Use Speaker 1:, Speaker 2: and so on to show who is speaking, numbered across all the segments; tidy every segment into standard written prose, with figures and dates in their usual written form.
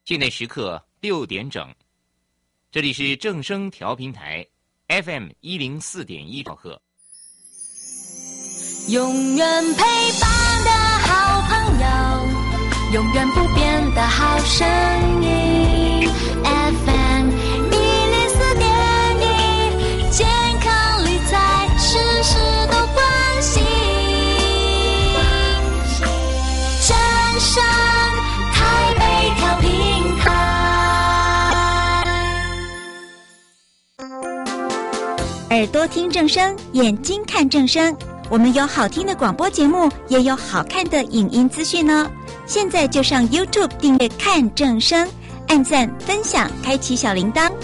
Speaker 1: 现在时刻6点整，这里是正声调频台 FM104.1兆赫。
Speaker 2: 永远陪伴的好朋友，永远不变的好声音 FM104.1，健康理财事事都关心，正声台北调频台。
Speaker 3: 耳朵听正声，眼睛看正声，我们有好听的广播节目，也有好看的影音资讯呢。现在就上 YouTube 订阅看正声，按赞分享，开启小铃铛。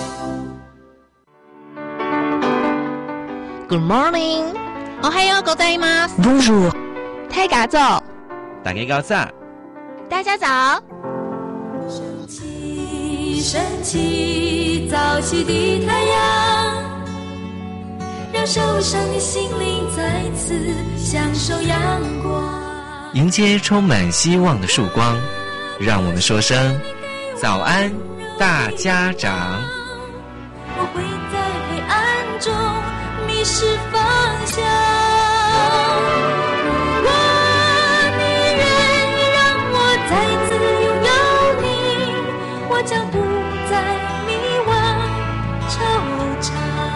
Speaker 4: Good morning， おはようございます。
Speaker 3: Bonjour，
Speaker 4: 大家早，
Speaker 5: 大家早，
Speaker 4: 大家早。
Speaker 2: 升起，升起，早起的太阳，让受伤的心灵再次享受阳光。
Speaker 5: 迎接充满希望的曙光，让我们说声早安大家长。
Speaker 2: 我会在黑暗中迷失方向，如果你愿意让我再次拥有你，我将不再迷惘惆怅。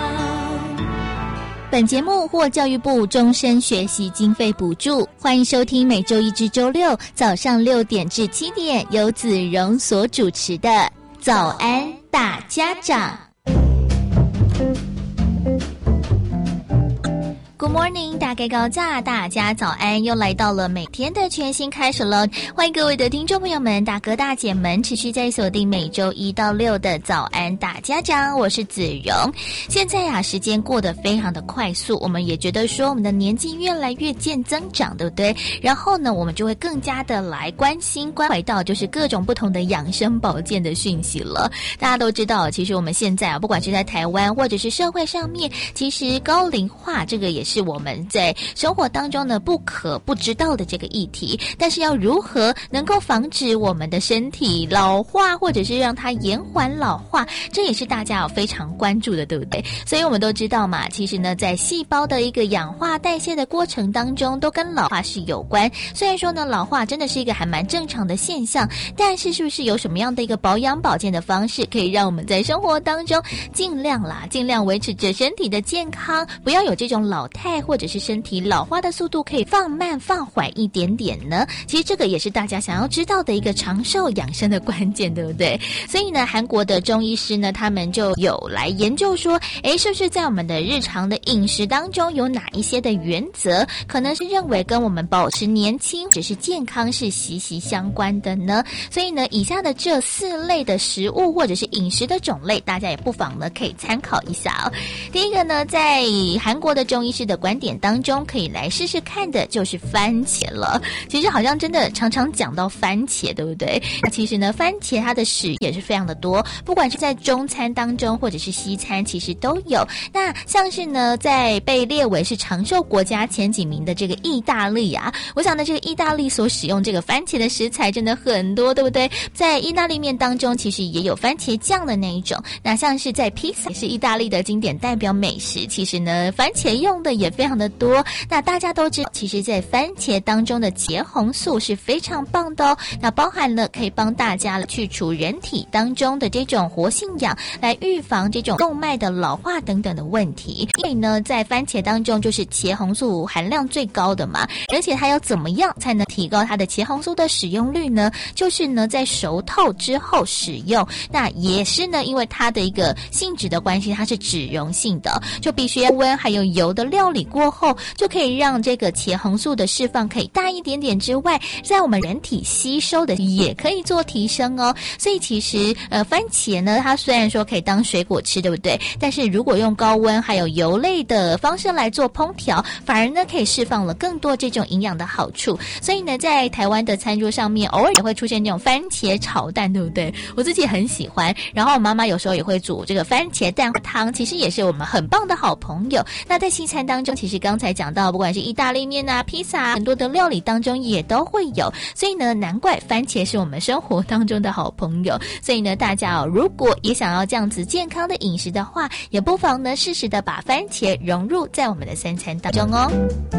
Speaker 4: 本节目获教育部终身学习经费补助，欢迎收听每周一至周六早上6点至7点由子荣所主持的早安大家长。Good morning， 大概高价，大家早安，又来到了每天的全新开始了。欢迎各位的听众朋友们、大哥大姐们，持续在锁定每周1到6的早安大家长，我是子荣。现在啊，时间过得非常的快速，我们也觉得说我们的年纪越来越渐增长，对不对？然后呢，我们就会更加的来关心、关怀到就是各种不同的养生保健的讯息了。大家都知道，其实我们现在啊，不管是在台湾或者是社会上面，其实高龄化这个也是我们在生活当中呢不可不知道的这个议题，但是要如何能够防止我们的身体老化，或者是让它延缓老化，这也是大家非常关注的，对不对？所以我们都知道嘛，其实呢，在细胞的一个氧化代谢的过程当中，都跟老化是有关。虽然说呢，老化真的是一个还蛮正常的现象，但是是不是有什么样的一个保养保健的方式，可以让我们在生活当中尽量维持着身体的健康，不要有这种老态或者是身体老化的速度可以放慢放缓一点点呢？其实这个也是大家想要知道的一个长寿养生的关键，对不对？所以呢，韩国的中医师呢，他们就有来研究说，是不是在我们的日常的饮食当中有哪一些的原则，可能是认为跟我们保持年轻或者是健康是息息相关的呢？所以呢，以下的这4类的食物或者是饮食的种类，大家也不妨呢可以参考一下哦。第一个呢，在韩国的中医师的观点当中，可以来试试看的就是番茄了。其实好像真的常常讲到番茄，对不对？那其实呢，番茄它的使也是非常的多，不管是在中餐当中或者是西餐，其实都有。那像是呢，在被列为是长寿国家前几名的这个意大利啊，我想呢，这个意大利所使用这个番茄的食材真的很多，对不对？在意大利面当中，其实也有番茄酱的那一种。那像是在披萨，也是意大利的经典代表美食，其实呢，番茄用的也非常的多。那大家都知道，其实在番茄当中的茄红素是非常棒的哦。那包含了可以帮大家去除人体当中的这种活性氧，来预防这种动脉的老化等等的问题。因为呢，在番茄当中就是茄红素含量最高的嘛，而且它要怎么样才能提高它的茄红素的使用率呢？就是呢，在熟透之后使用。那也是呢，因为它的一个性质的关系，它是脂溶性的，就必须要温还有油的料理过后，就可以让这个茄红素的释放可以大一点点之外，在我们人体吸收的也可以做提升哦。所以其实番茄呢，它虽然说可以当水果吃，对不对？但是如果用高温还有油类的方式来做烹调，反而呢可以释放了更多这种营养的好处。所以呢，在台湾的餐桌上面偶尔也会出现这种番茄炒蛋，对不对？我自己很喜欢。然后我妈妈有时候也会煮这个番茄蛋汤，其实也是我们很棒的好朋友。那在西餐当当中，其实刚才讲到，不管是意大利面啊、披萨，很多的料理当中也都会有，所以呢，难怪番茄是我们生活当中的好朋友。所以呢，大家如果也想要这样子健康的饮食的话，也不妨呢适时的把番茄融入在我们的三餐当中哦。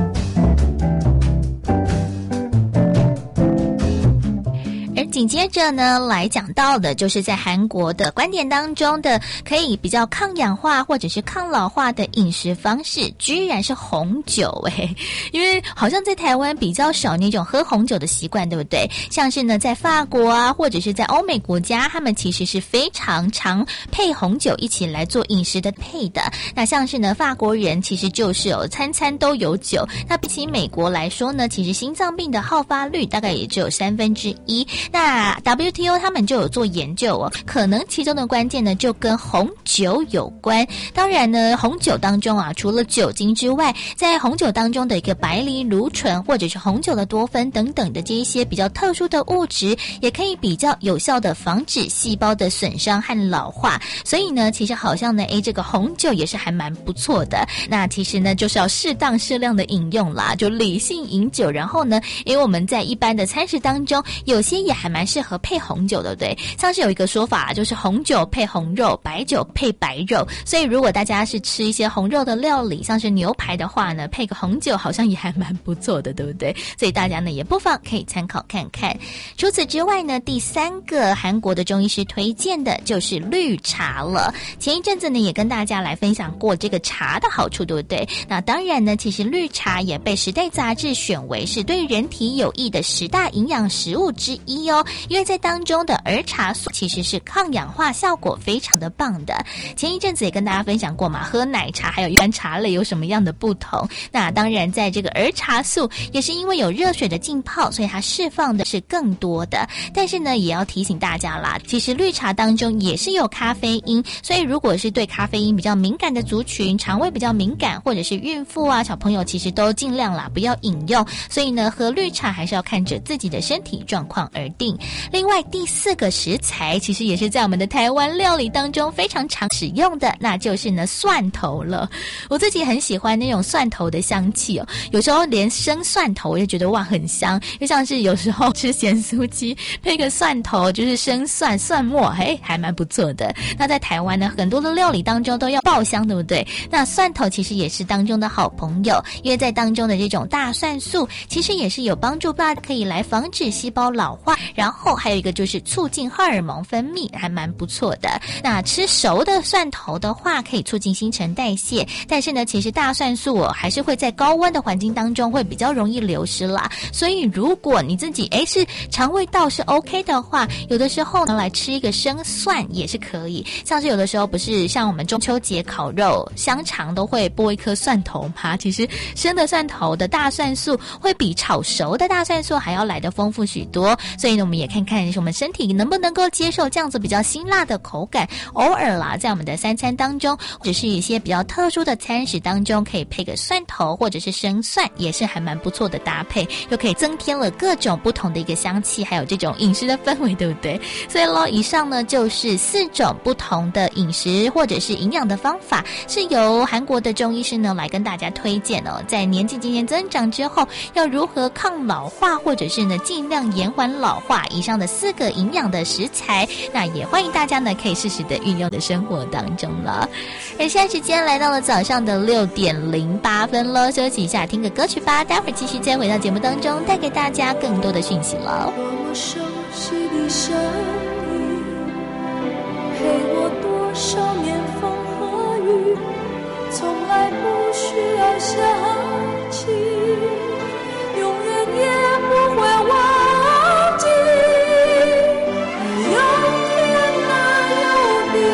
Speaker 4: 而紧接着呢，来讲到的就是在韩国的观点当中的可以比较抗氧化或者是抗老化的饮食方式，居然是红酒因为好像在台湾比较少那种喝红酒的习惯，对不对？像是呢在法国啊，或者是在欧美国家，他们其实是非常常配红酒一起来做饮食的配的。那像是呢法国人其实就是餐餐都有酒，那比起美国来说呢，其实心脏病的好发率大概也只有1/3。那 WTO 他们就有做研究可能其中的关键呢就跟红酒有关。当然呢，红酒当中啊，除了酒精之外，在红酒当中的一个白藜芦醇或者是红酒的多酚等等的这一些比较特殊的物质，也可以比较有效的防止细胞的损伤和老化。所以呢，其实好像呢，这个红酒也是还蛮不错的。那其实呢，就是要适当适量的饮用啦，就理性饮酒。然后呢，因为我们在一般的餐食当中，有些也还蛮适合配红酒的，对？像是有一个说法，就是红酒配红肉，白酒配白肉。所以如果大家是吃一些红肉的料理，像是牛排的话呢，配个红酒好像也还蛮不错的，对不对？所以大家呢也不妨可以参考看看。除此之外呢，第3个韩国的中医师推荐的就是绿茶了。前一阵子呢也跟大家来分享过这个茶的好处，对不对？那当然呢，其实绿茶也被《时代》杂志选为是对人体有益的10大营养食物之一哦。因为在当中的儿茶素其实是抗氧化效果非常的棒的。前一阵子也跟大家分享过嘛，喝奶茶还有一般茶类有什么样的不同。那当然在这个儿茶素也是因为有热水的浸泡，所以它释放的是更多的。但是呢，也要提醒大家啦，其实绿茶当中也是有咖啡因，所以如果是对咖啡因比较敏感的族群，肠胃比较敏感，或者是孕妇啊、小朋友，其实都尽量啦不要饮用。所以呢，喝绿茶还是要看着自己的身体状况而定。另外第4个食材其实也是在我们的台湾料理当中非常常使用的，那就是呢蒜头了。我自己很喜欢那种蒜头的香气有时候连生蒜头我也觉得哇很香，就像是有时候吃咸酥鸡配个蒜头，就是生蒜蒜末，还蛮不错的。那在台湾呢，很多的料理当中都要爆香，对不对？那蒜头其实也是当中的好朋友，因为在当中的这种大蒜素其实也是有帮助大家可以来防止细胞老化，然后还有一个就是促进荷尔蒙分泌，还蛮不错的。那吃熟的蒜头的话可以促进新陈代谢，但是呢其实大蒜素还是会在高温的环境当中会比较容易流失啦。所以如果你自己是肠胃道是 OK 的话，有的时候呢来吃一个生蒜也是可以。像是有的时候不是像我们中秋节烤肉香肠都会剥一颗蒜头嘛，其实生的蒜头的大蒜素会比炒熟的大蒜素还要来得丰富许多。所以呢我们也看看我们身体能不能够接受这样子比较辛辣的口感，偶尔啦在我们的三餐当中或者是一些比较特殊的餐食当中可以配个蒜头或者是生蒜，也是还蛮不错的搭配，又可以增添了各种不同的一个香气，还有这种饮食的氛围，对不对？所以咯，以上呢就是4种不同的饮食或者是营养的方法，是由韩国的中医师呢来跟大家推荐在年纪渐渐增长之后要如何抗老化，或者是呢尽量延缓老化，以上的4个营养的食材，那也欢迎大家呢可以适时的运用的生活当中了。而现在时间来到了早上的6点08分了，休息一下听个歌曲吧，待会儿继续再回到节目当中带给大家更多的讯息了。
Speaker 2: 多么熟悉的声音，陪我多少年风和雨，从来不需要想起，永远也不会忘记。有天哪有地，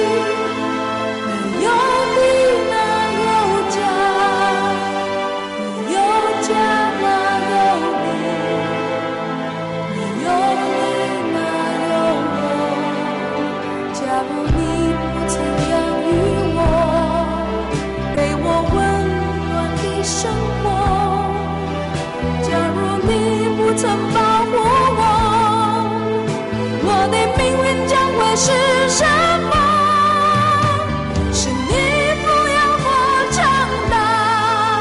Speaker 2: 哪有地哪有家，哪有家哪有你，哪有你哪有我。假如你不曾养育我，给我温暖的生活，假如你不曾保护我的命运将会是什么？是你抚养我长大，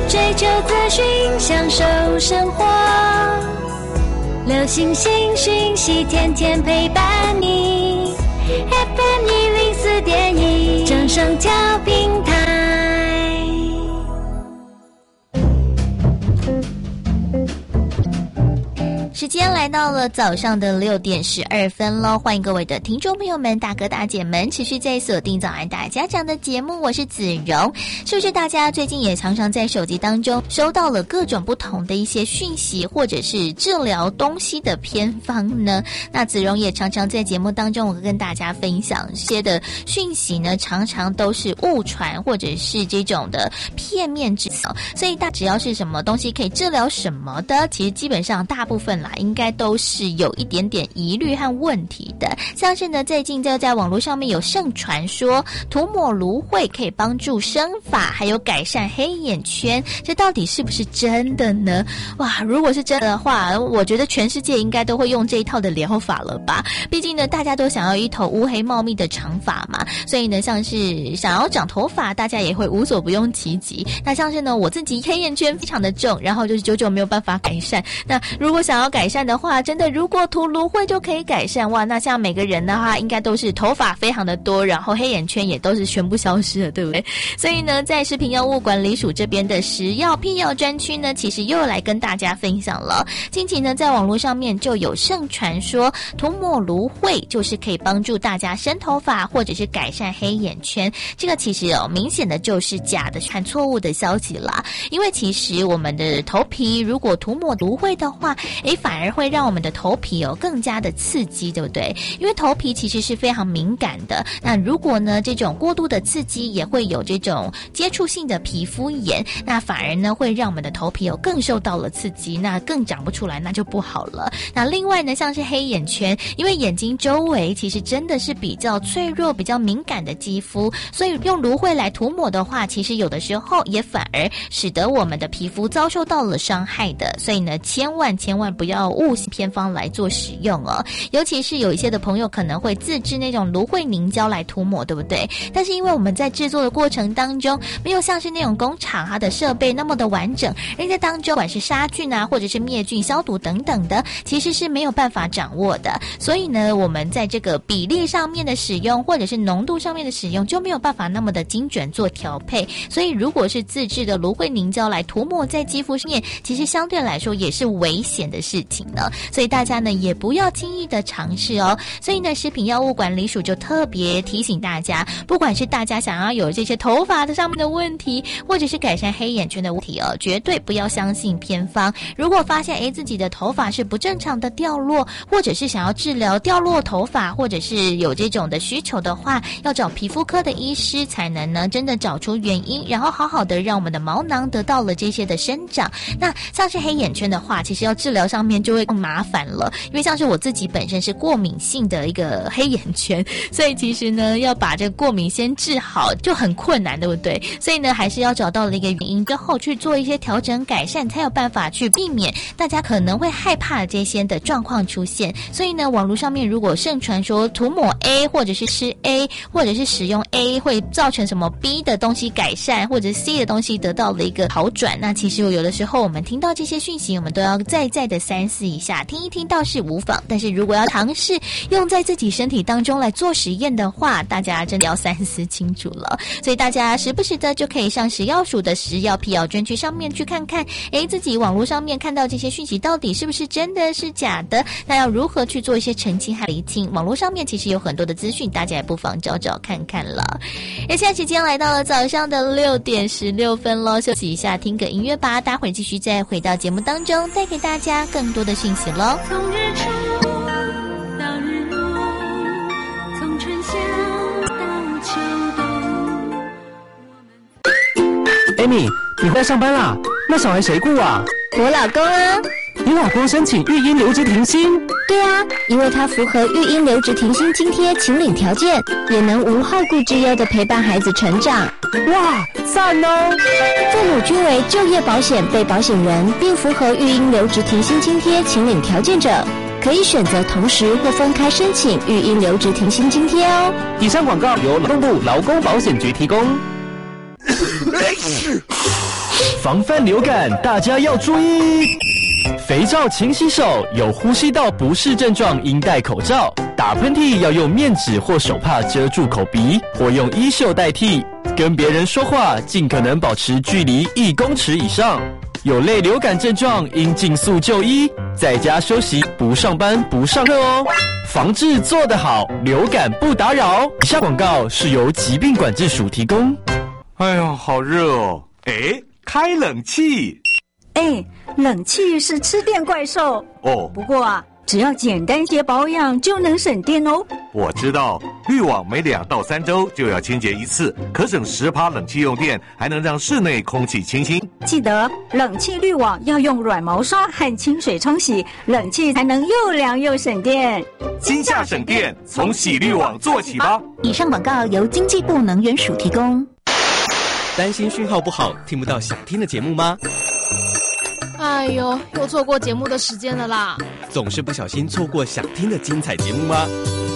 Speaker 2: 追求资讯，享受生活，流行新讯息，天天陪伴你。FM 104.1正声调频台。
Speaker 4: 时间来到了早上的6点12分咯，欢迎各位的听众朋友们、大哥大姐们持续在锁定早安大家长的节目，我是子荣。是不是大家最近也常常在手机当中收到了各种不同的一些讯息，或者是治疗东西的偏方呢？那子荣也常常在节目当中我跟大家分享一些的讯息呢，常常都是误传或者是这种的片面之词，所以只要是什么东西可以治疗什么的，其实基本上大部分应该都是有一点点疑虑和问题的。像是呢，最近在网络上面有盛传说涂抹芦荟可以帮助生发，还有改善黑眼圈，这到底是不是真的呢？哇，如果是真的话，我觉得全世界应该都会用这一套的疗法了吧。毕竟呢，大家都想要一头乌黑茂密的长发嘛，所以呢，像是想要长头发，大家也会无所不用其极。那像是呢，我自己黑眼圈非常的重，然后就是久久没有办法改善。那如果想要改善的话，真的如果涂芦荟就可以改善，哇，那像每个人的话应该都是头发非常的多，然后黑眼圈也都是全部消失了，对不对？所以呢，在食品药物管理署这边的食药辟药专区呢，其实又来跟大家分享了。近期呢，在网络上面就有盛传说涂抹芦荟就是可以帮助大家生头发或者是改善黑眼圈，这个其实明显的就是假的和错误的消息啦。因为其实我们的头皮如果涂抹芦荟的话，反而会让我们的头皮更加的刺激，对不对？因为头皮其实是非常敏感的，那如果呢这种过度的刺激也会有这种接触性的皮肤炎，那反而呢会让我们的头皮更受到了刺激，那更长不出来，那就不好了。那另外呢，像是黑眼圈，因为眼睛周围其实真的是比较脆弱、比较敏感的肌肤，所以用芦荟来涂抹的话，其实有的时候也反而使得我们的皮肤遭受到了伤害的。所以呢，千万不要误信偏方来做使用哦。尤其是有一些的朋友可能会自制那种芦荟凝胶来涂抹，对不对？但是因为我们在制作的过程当中，没有像是那种工厂它的设备那么的完整，而在当中不管是杀菌啊，或者是灭菌、消毒等等的，其实是没有办法掌握的。所以呢，我们在这个比例上面的使用，或者是浓度上面的使用，就没有办法那么的精准做调配。所以如果是自制的芦荟凝胶来涂抹在肌肤上面，其实相对来说也是危险的事情呢。所以大家呢也不要轻易的尝试哦。所以呢，食品药物管理署就特别提醒大家，不管是大家想要有这些头发的上面的问题，或者是改善黑眼圈的问题哦，绝对不要相信偏方。如果发现自己的头发是不正常的掉落，或者是想要治疗掉落头发，或者是有这种的需求的话，要找皮肤科的医师才能呢真的找出原因，然后好好的让我们的毛囊得到了这些的生长。那像是黑眼圈的话，其实要治疗上面就会更麻烦了，因为像是我自己本身是过敏性的一个黑眼圈，所以其实呢要把这个过敏先治好就很困难，对不对？所以呢还是要找到了一个原因之后去做一些调整改善，才有办法去避免大家可能会害怕这些的状况出现。所以呢，网络上面如果盛传说涂抹 A 或者是吃 A 或者是使用 A 会造成什么 B 的东西改善，或者 C 的东西得到了一个好转，那其实有的时候我们听到这些讯息，我们都要再的三思一下，听一听倒是无妨，但是如果要尝试用在自己身体当中来做实验的话，大家真的要三思清楚了。所以大家时不时的就可以上食药署的食药辟药专区上面去看看，自己网络上面看到这些讯息到底是不是真的是假的，那要如何去做一些澄清和厘清。网络上面其实有很多的资讯，大家也不妨找找看看了。现在时间来到了早上的6点16分咯，休息一下听个音乐吧，待会儿继续再回到节目当中带给大家更多的讯息咯。
Speaker 2: 从日出到日落，从春夏到秋冬。
Speaker 6: Amy， 你回来上班啦？那小孩谁顾啊？
Speaker 7: 我老公啊。
Speaker 6: 你老公申请育婴留职停薪？
Speaker 7: 对啊，因为他符合育婴留职停薪津贴请领条件，也能无后顾之忧地陪伴孩子成长。
Speaker 6: 哇，赞哦！
Speaker 7: 父母均为就业保险被保险人，并符合育婴留职停薪津贴请领条件者，可以选择同时或分开申请育婴留职停薪津贴哦。
Speaker 6: 以上广告由劳动部劳工保险局提供。 防范流感大家要注意。肥皂勤洗手，有呼吸道不适症状应戴口罩。打喷嚏要用面纸或手帕遮住口鼻，或用衣袖代替。跟别人说话尽可能保持距离1公尺以上。有类流感症状应尽速就医，在家休息，不上班不上课哦。防治做得好，流感不打扰。以下广告是由疾病管制署提供。
Speaker 8: 哎呦，好热哦！开冷气。
Speaker 9: 冷气是吃电怪兽
Speaker 8: 哦。
Speaker 9: 不过啊，只要简单些保养就能省电哦。
Speaker 8: 我知道，滤网每2到3周就要清洁一次，可省10%冷气用电，还能让室内空气清新。
Speaker 9: 记得冷气滤网要用软毛刷和清水冲洗，冷气才能又凉又省电。
Speaker 8: 今夏省电，从洗滤网做起吧。
Speaker 3: 以上广告由经济部能源署提供。
Speaker 10: 担心讯号不好，听不到想听的节目吗？
Speaker 11: 哎呦，又错过节目的时间了啦！
Speaker 10: 总是不小心错过想听的精彩节目吗？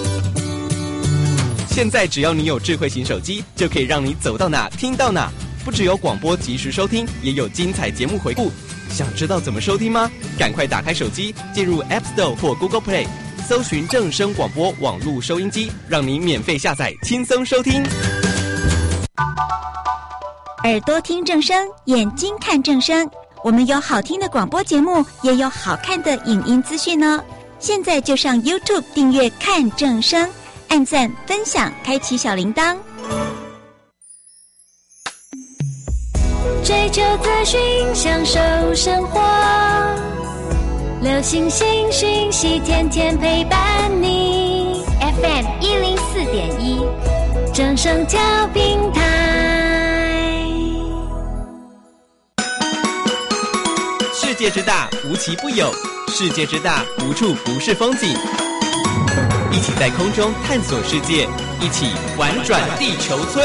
Speaker 10: 现在只要你有智慧型手机，就可以让你走到哪听到哪。不只有广播及时收听，也有精彩节目回顾。想知道怎么收听吗？赶快打开手机，进入 App Store 或 Google Play， 搜寻正声广播网络收音机，让你免费下载，轻松收听。
Speaker 3: 耳朵听正声，眼睛看正声。我们有好听的广播节目，也有好看的影音资讯呢。现在就上 YouTube 订阅看正声，按赞分享，开启小铃铛。
Speaker 2: 追求资讯，享受生活，流行新讯息，天天陪伴你。FM 104.1，正声调频台。
Speaker 10: 世界之大，无奇不有；世界之大，无处不是风景。一起在空中探索世界，一起玩转地球村。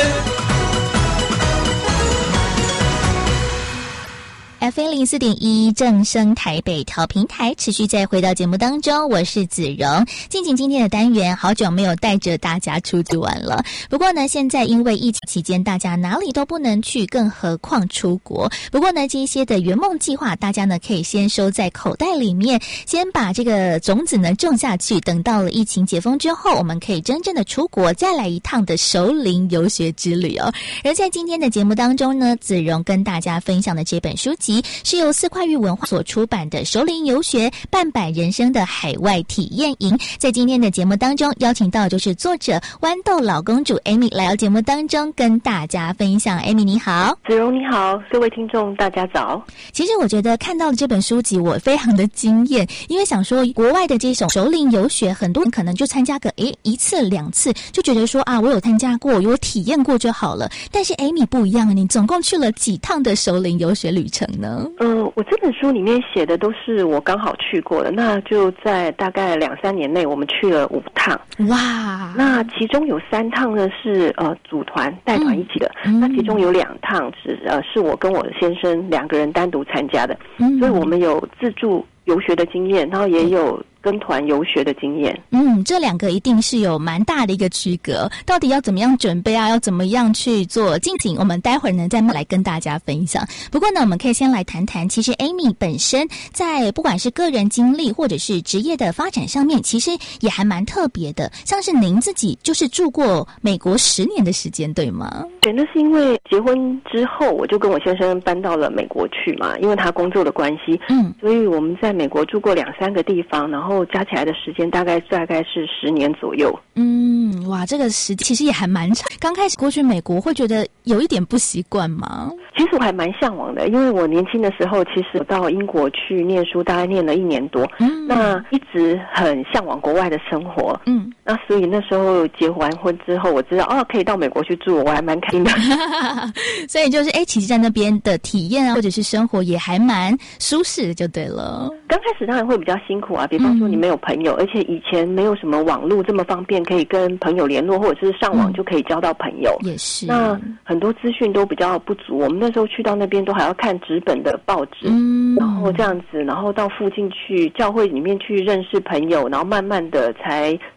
Speaker 4: FM104.1正声台北调频台，持续再回到节目当中，我是子荣。进行今天的单元，好久没有带着大家出去玩了。不过呢，现在因为疫情期间，大家哪里都不能去，更何况出国。不过呢，这一些的圆梦计划，大家呢可以先收在口袋里面，先把这个种子呢种下去。等到了疫情解封之后，我们可以真正的出国，再来一趟的熟龄游学之旅哦。而在今天的节目当中呢，子荣跟大家分享的这本书籍，是由4块玉文化所出版的《熟龄游学半百人生的海外体验营》。在今天的节目当中，邀请到就是作者豌豆老公主 Amy 来到节目当中跟大家分享。Amy 你好。
Speaker 12: 子荣你好，各位听众大家早。
Speaker 4: 其实我觉得看到了这本书籍，我非常的惊艳，因为想说国外的这种熟龄游学，很多人可能就参加个1次2次，就觉得说啊，我有参加过，有体验过就好了。但是 Amy 不一样，你总共去了几趟的熟龄游学旅程呢？
Speaker 12: 我这本书里面写的都是我刚好去过的，那就在大概2-3年内，我们去了5趟。
Speaker 4: 哇！那
Speaker 12: 其中有3趟呢是组团带团一起的，那其中有2趟是我跟我的先生2个人单独参加的，所以我们有自助游学的经验，然后也有跟团游学的经验。
Speaker 4: 这2个一定是有蛮大的一个区隔，到底要怎么样准备啊，要怎么样去做进行，我们待会儿呢再来跟大家分享。不过呢，我们可以先来谈谈，其实 Amy 本身在不管是个人经历或者是职业的发展上面，其实也还蛮特别的。像是您自己就是住过美国10年的时间，对吗？
Speaker 12: 对，那是因为结婚之后我就跟我先生搬到了美国去嘛，因为他工作的关系，所以我们在美国住过2-3个地方，然后加起来的时间大概是10年左右。
Speaker 4: 哇，这个时间其实也还蛮长。刚开始过去美国会觉得有一点不习惯吗？
Speaker 12: 其实我还蛮向往的，因为我年轻的时候其实我到英国去念书，大概念了1年多，那一直很向往国外的生活。那所以那时候结完婚之后，我知道可以到美国去住，我还蛮开心的。
Speaker 4: 所以就是其实在那边的体验啊，或者是生活也还蛮舒适的就对了。
Speaker 12: 刚开始当然会比较辛苦啊，比方说你没有朋友，而且以前没有什么网络这么方便，可以跟朋友联络，或者是上网就可以交到朋友。
Speaker 4: 也是。
Speaker 12: 那很多资讯都比较不足，我们那时候去到那边都还要看纸本的报纸，然后这样子，然后到附近去教会里面去认识朋友，然后慢慢的才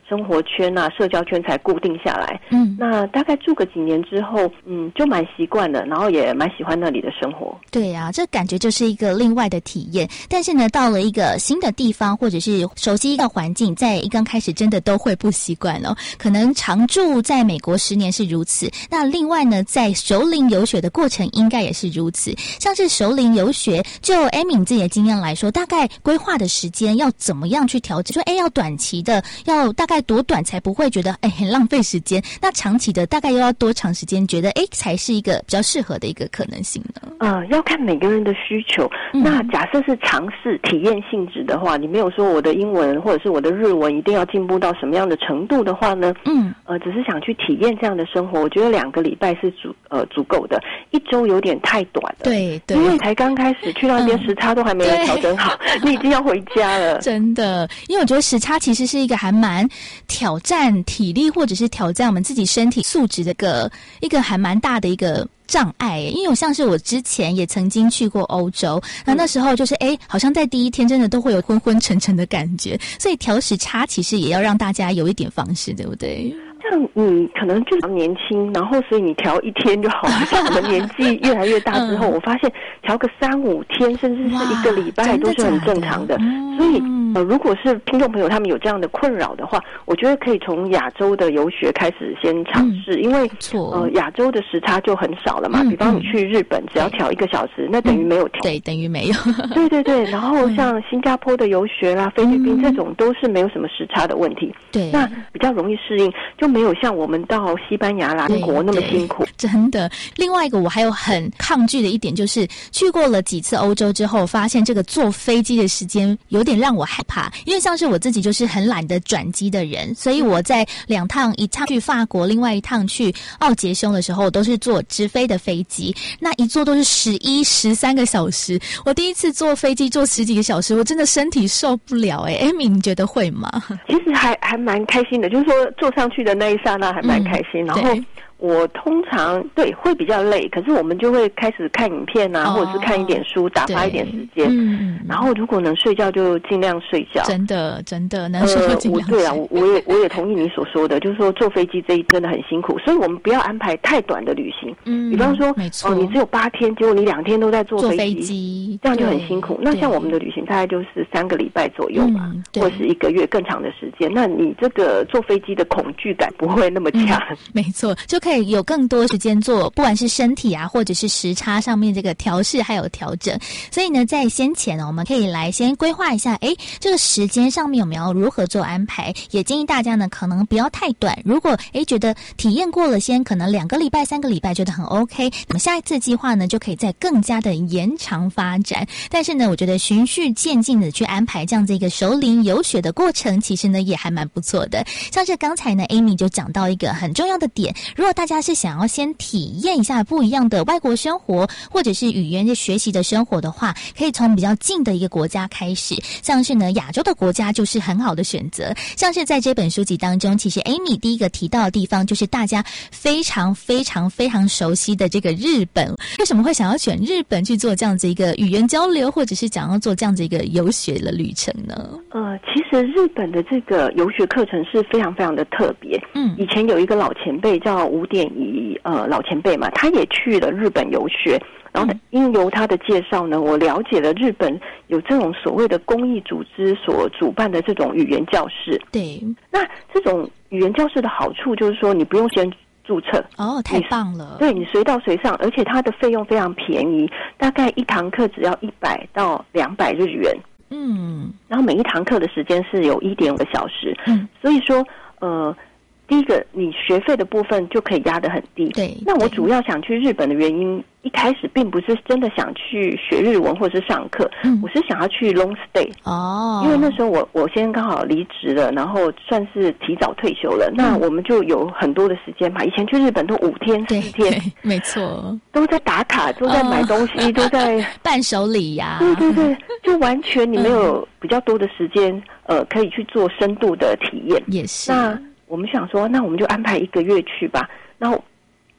Speaker 12: 生活圈啊、社交圈才固定下来。那大概住个几年之后，就蛮习惯了，然后也蛮喜欢那里的生活。
Speaker 4: 对啊，这感觉就是一个另外的体验。但是呢，到了一个新的地方或者是熟悉一个环境，在一刚开始真的都会不习惯哦。可能常住在美国10年是如此，那另外呢，在熟龄游学的过程应该也是如此。像是熟龄游学，就 Amy 自己的经验来说，大概规划的时间要怎么样去调整？说要短期的，要大概多短才不会觉得很浪费时间？那长期的大概又要多长时间觉得才是一个比较适合的一个可能性呢？
Speaker 12: 要看每个人的需求。那假设是尝试体验性质的话，你没有说我的英文或者是我的日文一定要进步到什么样的程度的话呢？只是想去体验这样的生活，我觉得2个礼拜是足够的，1周有点太短了。
Speaker 4: 对，
Speaker 12: 因为才刚开始去那边时差都还没有调整好，你已经要回家了。
Speaker 4: 真的，因为我觉得时差其实是一个还蛮挑战体力或者是挑战我们自己身体素质的一个还蛮大的一个障碍。因为像是我之前也曾经去过欧洲，那时候就是好像在第一天真的都会有昏昏沉沉的感觉，所以调时差其实也要让大家有一点方式，对不对？
Speaker 12: 像你可能就年轻，然后所以你调1天就好了。像我们年纪越来越大之后，我发现调个3-5天，甚至是1个礼拜都是很正常的。所以如果是听众朋友他们有这样的困扰的话，我觉得可以从亚洲的游学开始先尝试，因为亚洲的时差就很少了嘛。比方你去日本，只要调1个小时，那等于没有调。
Speaker 4: 对，等于没有。
Speaker 12: 对。然后像新加坡的游学啦、菲律宾这种都是没有什么时差的问题。
Speaker 4: 对，
Speaker 12: 那比较容易适应，就没有像我们到西班牙啦、英国那么辛苦。
Speaker 4: 真的。另外一个我还有很抗拒的一点，就是去过了几次欧洲之后，发现这个坐飞机的时间有点让我害怕。因为像是我自己就是很懒得转机的人，所以我在2趟，一趟去法国，另外1趟去奥杰兄的时候，都是坐直飞的飞机，那一坐都是11、13个小时。我第一次坐飞机坐10几个小时，我真的身体受不了。Amy 你觉得会吗？
Speaker 12: 其实还蛮开心的，就是说坐上去的那一刹那还蛮开心。然后我通常会比较累，可是我们就会开始看影片啊，或者是看一点书，打发一点时间。然后如果能睡觉就尽量睡觉。真的能睡就尽量睡。对啊，我也同意你所说的，就是说坐飞机这一真的很辛苦，所以我们不要安排太短的旅行。比方说你只有8天，结果你2天都在坐飞机，这样就很辛苦。那像我们的旅行大概就是3个礼拜左右吧，或者是1个月更长的时间，那你这个坐飞机的恐惧感不会那么强。
Speaker 4: 没错，就可以有更多时间做不管是身体啊或者是时差上面这个调试还有调整。所以呢，在先前呢，我们可以来先规划一下这个时间上面我们要如何做安排，也建议大家呢可能不要太短，如果觉得体验过了，先可能2个礼拜3个礼拜觉得很 OK， 那么下一次计划呢就可以再更加的延长发展。但是呢，我觉得循序渐进的去安排这样子一个熟龄游学的过程，其实呢也还蛮不错的。像是刚才呢 Amy 就讲到一个很重要的点，如果大家是想要先体验一下不一样的外国生活或者是语言的学习的生活的话，可以从比较近的一个国家开始，像是呢亚洲的国家就是很好的选择。像是在这本书籍当中，其实 Amy 第一个提到的地方就是大家非常非常非常熟悉的这个日本。为什么会想要选日本去做这样子一个语言交流，或者是想要做这样子一个游学的旅程呢？
Speaker 12: 其实日本的这个游学课程是非常非常的特别。以前有一个老前辈叫吴典仪老前辈嘛，他也去了日本游学，然后因由他的介绍呢，我了解了日本有这种所谓的公益组织所主办的这种语言教室。
Speaker 4: 对，
Speaker 12: 那这种语言教室的好处就是说，你不用先注册。
Speaker 4: 太棒了。
Speaker 12: 对，你随到随上，而且它的费用非常便宜，大概1堂课只要100到200日元。然后每一堂课的时间是有1.5个小时。所以说第一个，你学费的部分就可以压得很低。
Speaker 4: 对。
Speaker 12: 那我主要想去日本的原因，一开始并不是真的想去学日文或者是上课，我是想要去 long stay。因为那时候我先刚好离职了，然后算是提早退休了。那我们就有很多的时间嘛。以前去日本都5天4天，
Speaker 4: 没错，
Speaker 12: 都在打卡，都在买东西，都在
Speaker 4: 伴手礼呀。
Speaker 12: 对，就完全你没有比较多的时间可以去做深度的体验。
Speaker 4: 也是。
Speaker 12: 那我们想说，那我们就安排1个月去吧。然后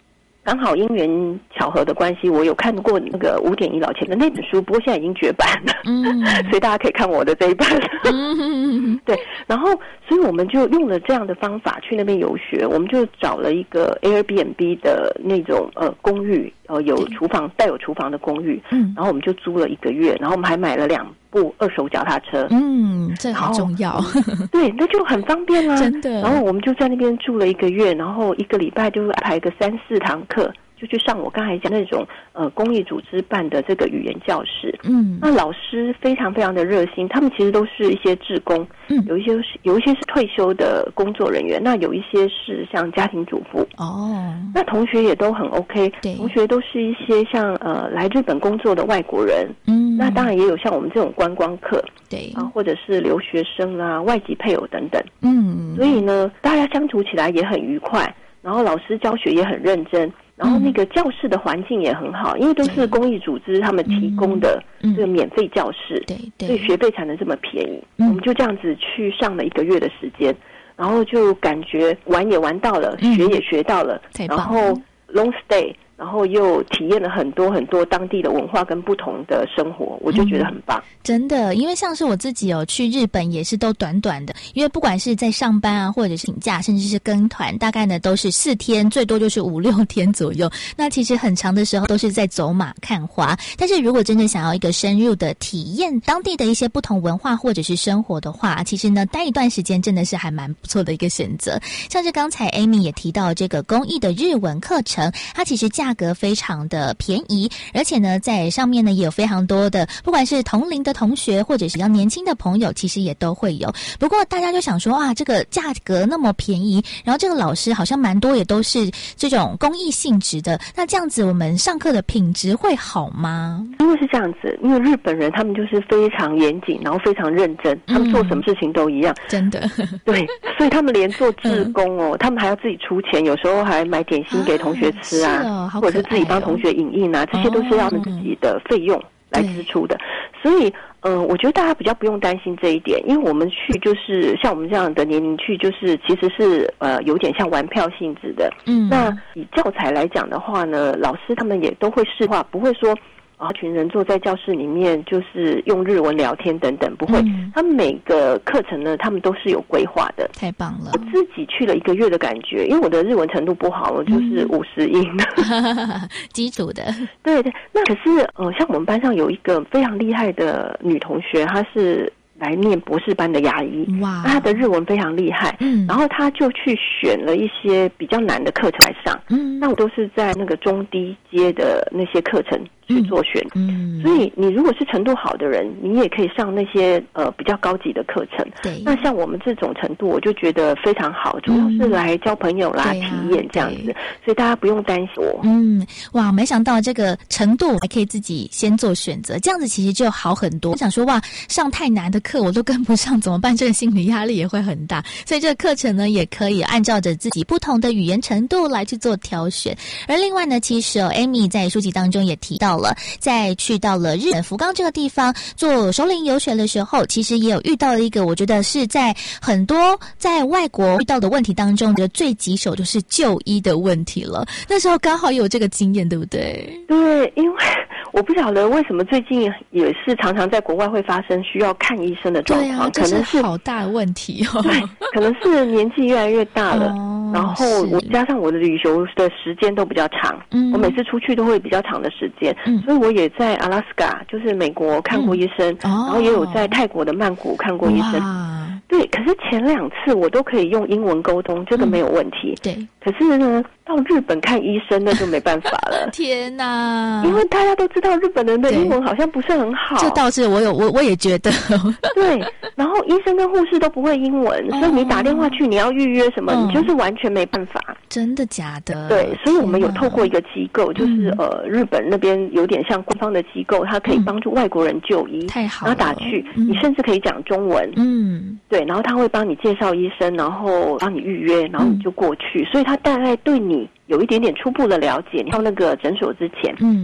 Speaker 12: 刚好因缘巧合的关系，我有看过那个5点医老钱的那本书，不过现在已经绝版了，所以大家可以看我的这一本。对，然后所以我们就用了这样的方法去那边游学，我们就找了一个 Airbnb 的那种公寓，有厨房带有厨房的公寓，然后我们就租了1个月，然后我们还买了2部2手脚踏车，
Speaker 11: 这很重要。
Speaker 12: 对，那就很方便啦，
Speaker 11: 真的。
Speaker 12: 然后我们就在那边住了1个月，然后1个礼拜就安排个3-4堂课，就去上我刚才讲那种公益组织办的这个语言教室。那老师非常非常的热心，他们其实都是一些志工，有一些是退休的工作人员，那有一些是像家庭主妇。那同学也都很 OK， 同学都是一些像来日本工作的外国人。那当然也有像我们这种观光客，
Speaker 11: 对
Speaker 12: 啊，或者是留学生啊、外籍配偶等等。所以呢，大家相处起来也很愉快，然后老师教学也很认真。然后那个教室的环境也很好，因为都是公益组织他们提供的这个免费教室，所以学费才能这么便宜。我们就这样子去上了1个月的时间，然后就感觉玩也玩到了，学也学到了，然后 long stay， 然后又体验了很多很多当地的文化跟不同的生活，我就觉得很棒。
Speaker 4: 真的，因为像是我自己有去日本也是都短短的，因为不管是在上班啊，或者是请假，甚至是跟团，大概呢都是4天，最多就是5-6天左右。那其实很长的时候都是在走马看花。但是如果真的想要一个深入的体验当地的一些不同文化或者是生活的话，其实呢待一段时间真的是还蛮不错的一个选择。像是刚才 Amy 也提到这个公益的日文课程，它其实价格非常的便宜，而且呢在上面呢也有非常多的不管是同龄的同学或者是比较年轻的朋友，其实也都会有。不过大家就想说啊，这个价格那么便宜，然后这个老师好像蛮多也都是这种公益性质的，那这样子我们上课的品质会好吗？
Speaker 12: 因为是这样子，因为日本人他们就是非常严谨，然后非常认真，他们做什么事情都一样，
Speaker 4: 真的。
Speaker 12: 对，所以他们连做志工他们还要自己出钱，有时候还买点心给同学吃啊，或者是自己帮同学影印啊，这些都是要他们自己的费用来支出的。所以我觉得大家比较不用担心这一点，因为我们去就是像我们这样的年龄去，就是其实是有点像玩票性质的。那以教材来讲的话呢，老师他们也都会示范，不会说一群人坐在教室里面就是用日文聊天等等，不会。他们每个课程呢，他们都是有规划的。
Speaker 4: 太棒了！
Speaker 12: 我自己去了1个月的感觉，因为我的日文程度不好，我就是50音的
Speaker 4: 基础的。
Speaker 12: 对对，那可是像我们班上有一个非常厉害的女同学，她是来念博士班的牙医，哇，她的日文非常厉害，然后她就去选了一些比较难的课程来上，那我都是在那个中低阶的那些课程去做选，所以你如果是程度好的人，你也可以上那些比较高级的课程。对，那像我们这种程度，我就觉得非常好，主要是来交朋友啦、体验这样子，所以大家不用担心我。
Speaker 4: 哇，没想到这个程度还可以自己先做选择，这样子其实就好很多。我想说哇，上太难的课我都跟不上怎么办？这个心理压力也会很大，所以这个课程呢也可以按照着自己不同的语言程度来去做挑选。而另外呢，其实Amy 在书籍当中也提到了，在去到了日本福冈这个地方做首领游学的时候，其实也有遇到了一个我觉得是在很多在外国遇到的问题当中的最棘手，就是就医的问题了。那时候刚好有这个经验，对不对？
Speaker 12: 对，因为我不晓得为什么最近也是常常在国外会发生需要看医生的状况，
Speaker 4: 可能是好大的问题
Speaker 12: 对，可能是年纪越来越大了，然后我加上我的旅游的时间都比较长，我每次出去都会比较长的时间，所以我也在阿拉斯加，就是美国看过医生，然后也有在泰国的曼谷看过医生。对，可是前2次我都可以用英文沟通，这个没有问题。
Speaker 4: 对，
Speaker 12: 可是呢，到日本看医生那就没办法了。
Speaker 4: 天哪！
Speaker 12: 因为大家都知道日本人的英文好像不是很好。
Speaker 4: 这倒是我也觉得。
Speaker 12: 对，然后医生跟护士都不会英文，所以你打电话去，你要预约什么，你就是完全没办法。
Speaker 4: 真的假的？
Speaker 12: 对，所以我们有透过一个机构，就是日本那边有点像官方的机构，它可以帮助外国人就医。
Speaker 4: 太好了。
Speaker 12: 然后打去，你甚至可以讲中文。对，然后他会帮你介绍医生，然后帮你预约，然后你就过去，所以他大概对你有一点点初步的了解，你到那个诊所之前，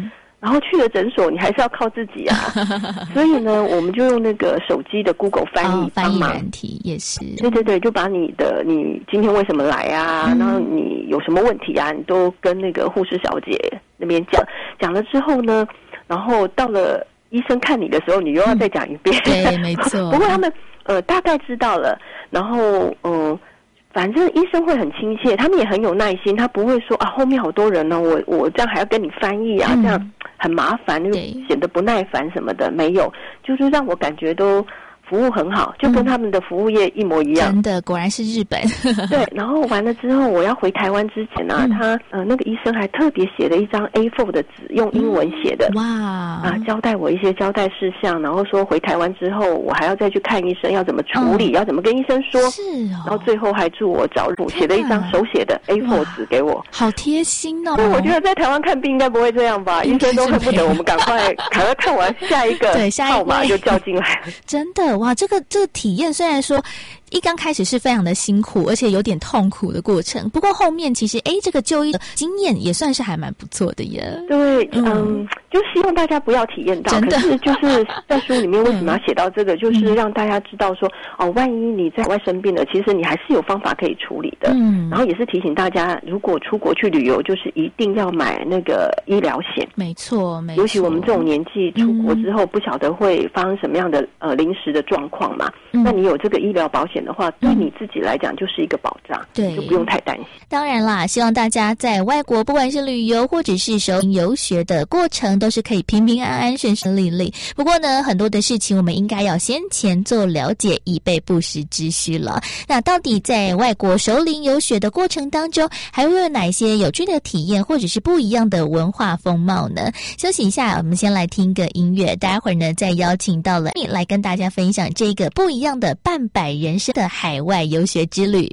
Speaker 12: 然后去了诊所你还是要靠自己啊。所以呢我们就用那个手机的 Google 翻译
Speaker 4: 翻译软体也是，
Speaker 12: 对对对，就把你今天为什么来啊，然后你有什么问题啊，你都跟那个护士小姐那边讲了之后呢，然后到了医生看你的时候你又要再讲一遍。
Speaker 4: 对，没错。
Speaker 12: 不过他们大概知道了，然后反正医生会很亲切，他们也很有耐心，他不会说啊后面好多人呢，我这样还要跟你翻译啊，这样很麻烦，就显得不耐烦什么的，没有，就是让我感觉都服务很好，就跟他们的服务业一模一样。
Speaker 4: 真的，果然是日本。
Speaker 12: 对，然后完了之后，我要回台湾之前啊，他那个医生还特别写了一张 A4 的纸，用英文写的，
Speaker 4: 哇
Speaker 12: 交代我一些交代事项，然后说回台湾之后，我还要再去看医生，要怎么处理，要怎么跟医生说。
Speaker 4: 是哦。
Speaker 12: 然后最后还祝我早日，写了一张手写的 A4 纸给我，
Speaker 4: 好贴心哦。
Speaker 12: 我觉得在台湾看病应该不会这样吧？医生都恨不得我们赶快看完下一个号码就叫进来了。
Speaker 4: 真的哇，这个体验虽然说一刚开始是非常的辛苦，而且有点痛苦的过程，不过后面其实这个就医的经验也算是还蛮不错的耶。
Speaker 12: 对，就希望大家不要体验到，可是就是在书里面为什么要写到这个，就是让大家知道说万一你在外生病了，其实你还是有方法可以处理的。然后也是提醒大家，如果出国去旅游，就是一定要买那个医疗险。
Speaker 4: 没错，没错。
Speaker 12: 尤其我们这种年纪出国之后，不晓得会发生什么样的临时的状况嘛。那你有这个医疗保险的话，对你自己来讲就是一个保障，对，就不用太担心。
Speaker 4: 当然啦，希望大家在外国不管是旅游或者是熟游学的过程，都是可以平平安安、顺顺利利。不过呢，很多的事情我们应该要先前做了解，以备不时之需了。那到底在外国熟龄游学的过程当中，还会有哪些有趣的体验，或者是不一样的文化风貌呢？休息一下，我们先来听个音乐，待会儿呢再邀请到了你来跟大家分享这个不一样的半百人生的海外游学之旅。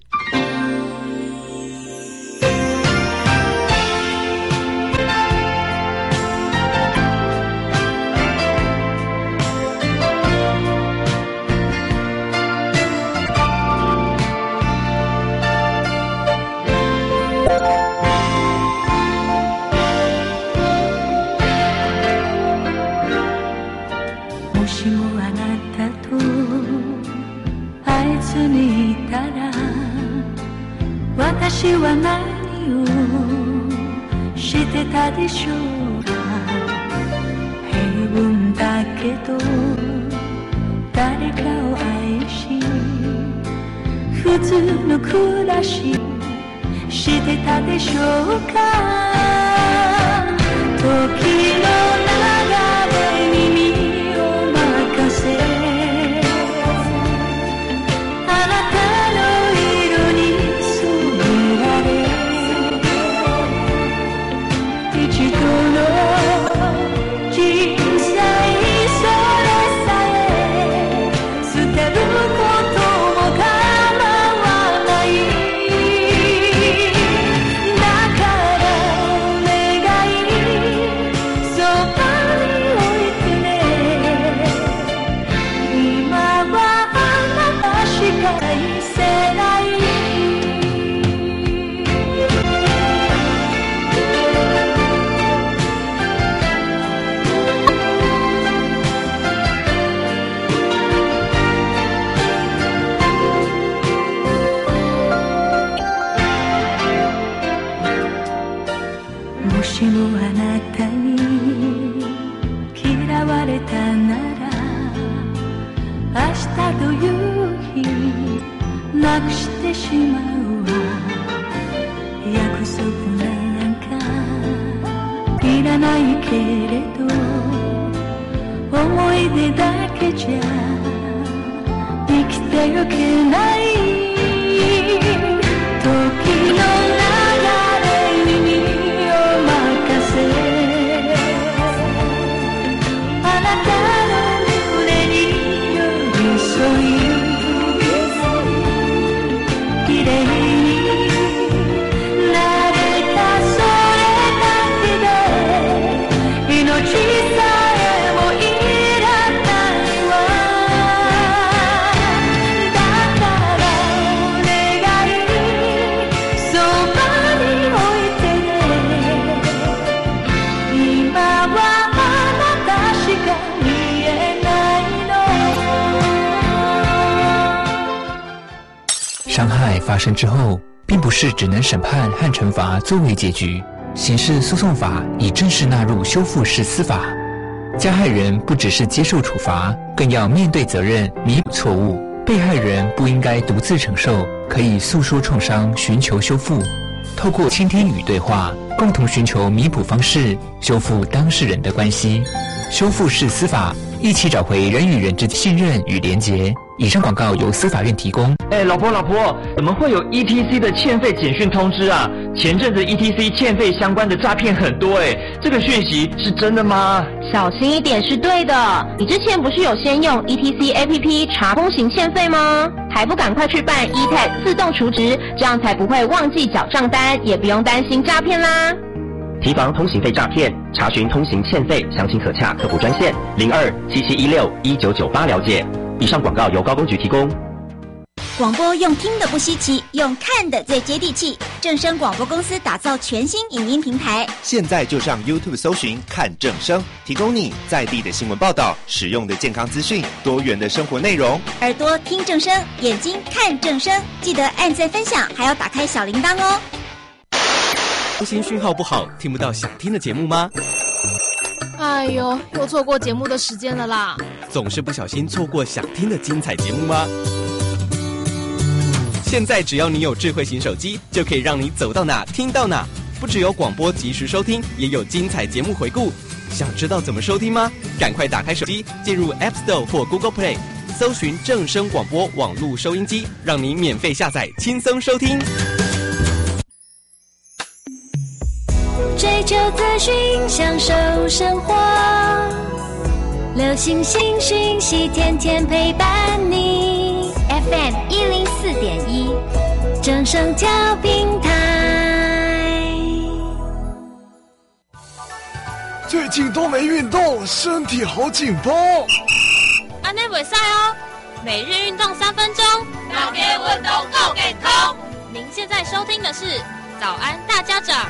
Speaker 2: もしもあなたと会えずにいたら私は何をしてたでしょうか。平凡だけど誰かを愛し普通の暮らししてたでしょうか。時の流れに身を任せあなたの色に染められ一度の小さいそれさえ捨てることも構わないだから願いそばに置いてね今はあなたしか愛せないもしもあなたに嫌われたなら明日という日なくしてしまうわ。約束なんかいらないけれど思い出だけじゃ生きてゆけない時の流れに身を任せあなたの胸に寄り添い綺麗になれたそれだけで命さえもいらないわ。だから
Speaker 13: 发生之后，并不是只能审判和惩罚作为结局。刑事诉讼法已正式纳入修复式司法，加害人不只是接受处罚，更要面对责任，弥补错误。被害人不应该独自承受，可以诉说创伤，寻求修复。透过倾听与对话，共同寻求弥补方式，修复当事人的关系。修复式司法，一起找回人与人之信任与连结。以上广告由司法院提供。
Speaker 6: 老婆，怎么会有 ETC 的欠费简讯通知啊？前阵子 ETC 欠费相关的诈骗很多这个讯息是真的吗？
Speaker 14: 小心一点是对的。你之前不是有先用 ETC APP 查通行欠费吗？还不赶快去办 eTag 自动储值，这样才不会忘记缴账单，也不用担心诈骗啦。
Speaker 15: 提防通行费诈骗，查询通行欠费，详情可洽客服专线0277161998了解。以上广告由高公局提供。
Speaker 3: 广播用听的不稀奇，用看的最接地气。正声广播公司打造全新影音平台，
Speaker 16: 现在就上 YouTube 搜寻看正声，提供你在地的新闻报道、实用的健康资讯、多元的生活内容。
Speaker 3: 耳朵听正声，眼睛看正声，记得按赞分享，还要打开小铃铛哦。
Speaker 10: 通信讯号不好，听不到想听的节目吗？
Speaker 11: 哎呦，又错过节目的时间了啦！
Speaker 10: 总是不小心错过想听的精彩节目吗？现在只要你有智慧型手机，就可以让你走到哪听到哪。不只有广播及时收听，也有精彩节目回顾。想知道怎么收听吗？赶快打开手机，进入 App Store 或 Google Play， 搜寻正声广播网络收音机，让你免费下载，轻松收听。
Speaker 2: 追求资讯，享受生活，流行新讯息，天天陪伴你。FM 104.1，正声调频台。
Speaker 17: 最近都没运动，身体好紧绷。
Speaker 18: 安内袂使哦，每日运动3分钟，让给运动够健康。您现在收听的是早安大家长。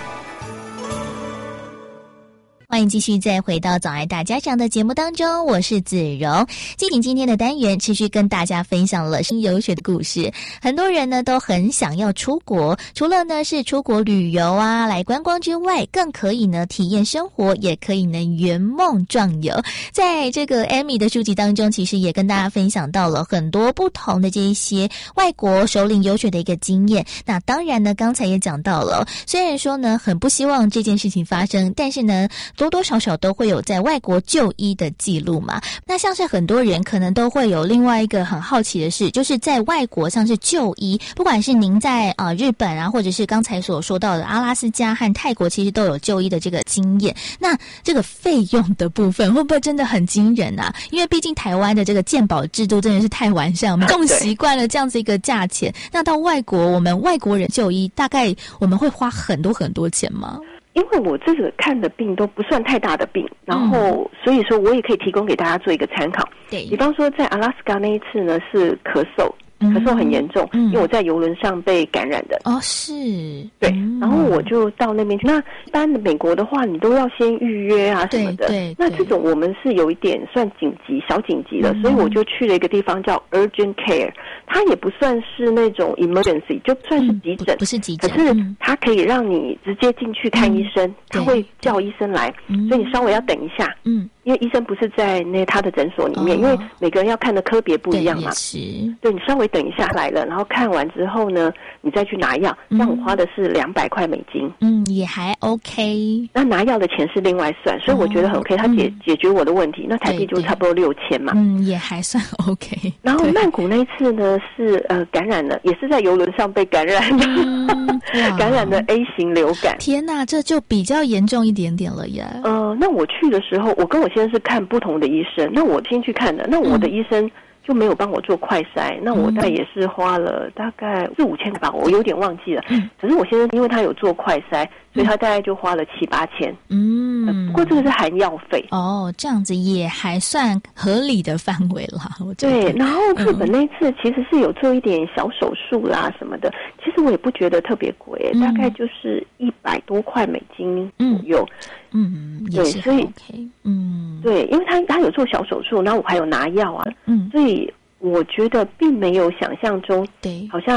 Speaker 4: 欢迎继续再回到早安大家长的节目当中，我是子荣。进行今天的单元，持续跟大家分享了新游学的故事。很多人呢都很想要出国，除了呢是出国旅游啊来观光之外，更可以呢体验生活，也可以呢圆梦壮游。在这个 Amy 的书籍当中，其实也跟大家分享到了很多不同的这一些外国首领游学的一个经验。那当然呢刚才也讲到了，虽然说呢很不希望这件事情发生，但是呢多多少少都会有在外国就医的记录嘛。那像是很多人可能都会有另外一个很好奇的事，就是在外国像是就医，不管是您在日本啊，或者是刚才所说到的阿拉斯加和泰国，其实都有就医的这个经验。那这个费用的部分会不会真的很惊人啊？因为毕竟台湾的这个健保制度真的是太完善，我们更习惯了这样子一个价钱。那到外国，我们外国人就医，大概我们会花很多很多钱吗？
Speaker 12: 因为我这个看的病都不算太大的病，然后所以说我也可以提供给大家做一个参考。
Speaker 4: 对，
Speaker 12: 比方说在阿拉斯加那一次呢是咳嗽很严重，因为我在邮轮上被感染的。
Speaker 4: 哦，是，
Speaker 12: 对，然后我就到那边去。那一般的美国的话，你都要先预约啊什么的。对，那这种我们是有一点算紧急、小紧急的，所以我就去了一个地方叫 Urgent Care， 它也不算是那种 emergency， 就算是急诊，
Speaker 4: 不是急诊，
Speaker 12: 可是它可以让你直接进去看医生，他会叫医生来，所以你稍微要等一下。因为医生不是在他的诊所里面，因为每个人要看的科别不一样嘛。对，你稍微等一下来了，然后看完之后呢，你再去拿药，这样我花的是$200美金。
Speaker 4: 也还 OK。
Speaker 12: 那拿药的钱是另外算，所以我觉得很 OK， 它解决我的问题，那台币就差不多6000嘛。
Speaker 4: 也还算 OK。
Speaker 12: 然后曼谷那一次呢是感染了，也是在邮轮上被感染的，感染的 A 型流感。
Speaker 4: 天哪，这就比较严重一点点了耶。
Speaker 12: 那我去的时候，我跟我先生是看不同的医生，那我先去看的，那我的医生就没有帮我做快筛，那我大概也是花了大概4-5千吧，我有点忘记了。可是我先生因为他有做快筛，所以他大概就花了7-8千。不过这个是含药费。
Speaker 4: 这样子也还算合理的范围啦，我觉得。
Speaker 12: 对，然后日本那次其实是有做一点小手术啦什么的，其实我也不觉得特别贵，大概就是$100多美金左右。对，所以对，因为他有做小手术，然后我还有拿药啊，所以我觉得并没有想象中，好像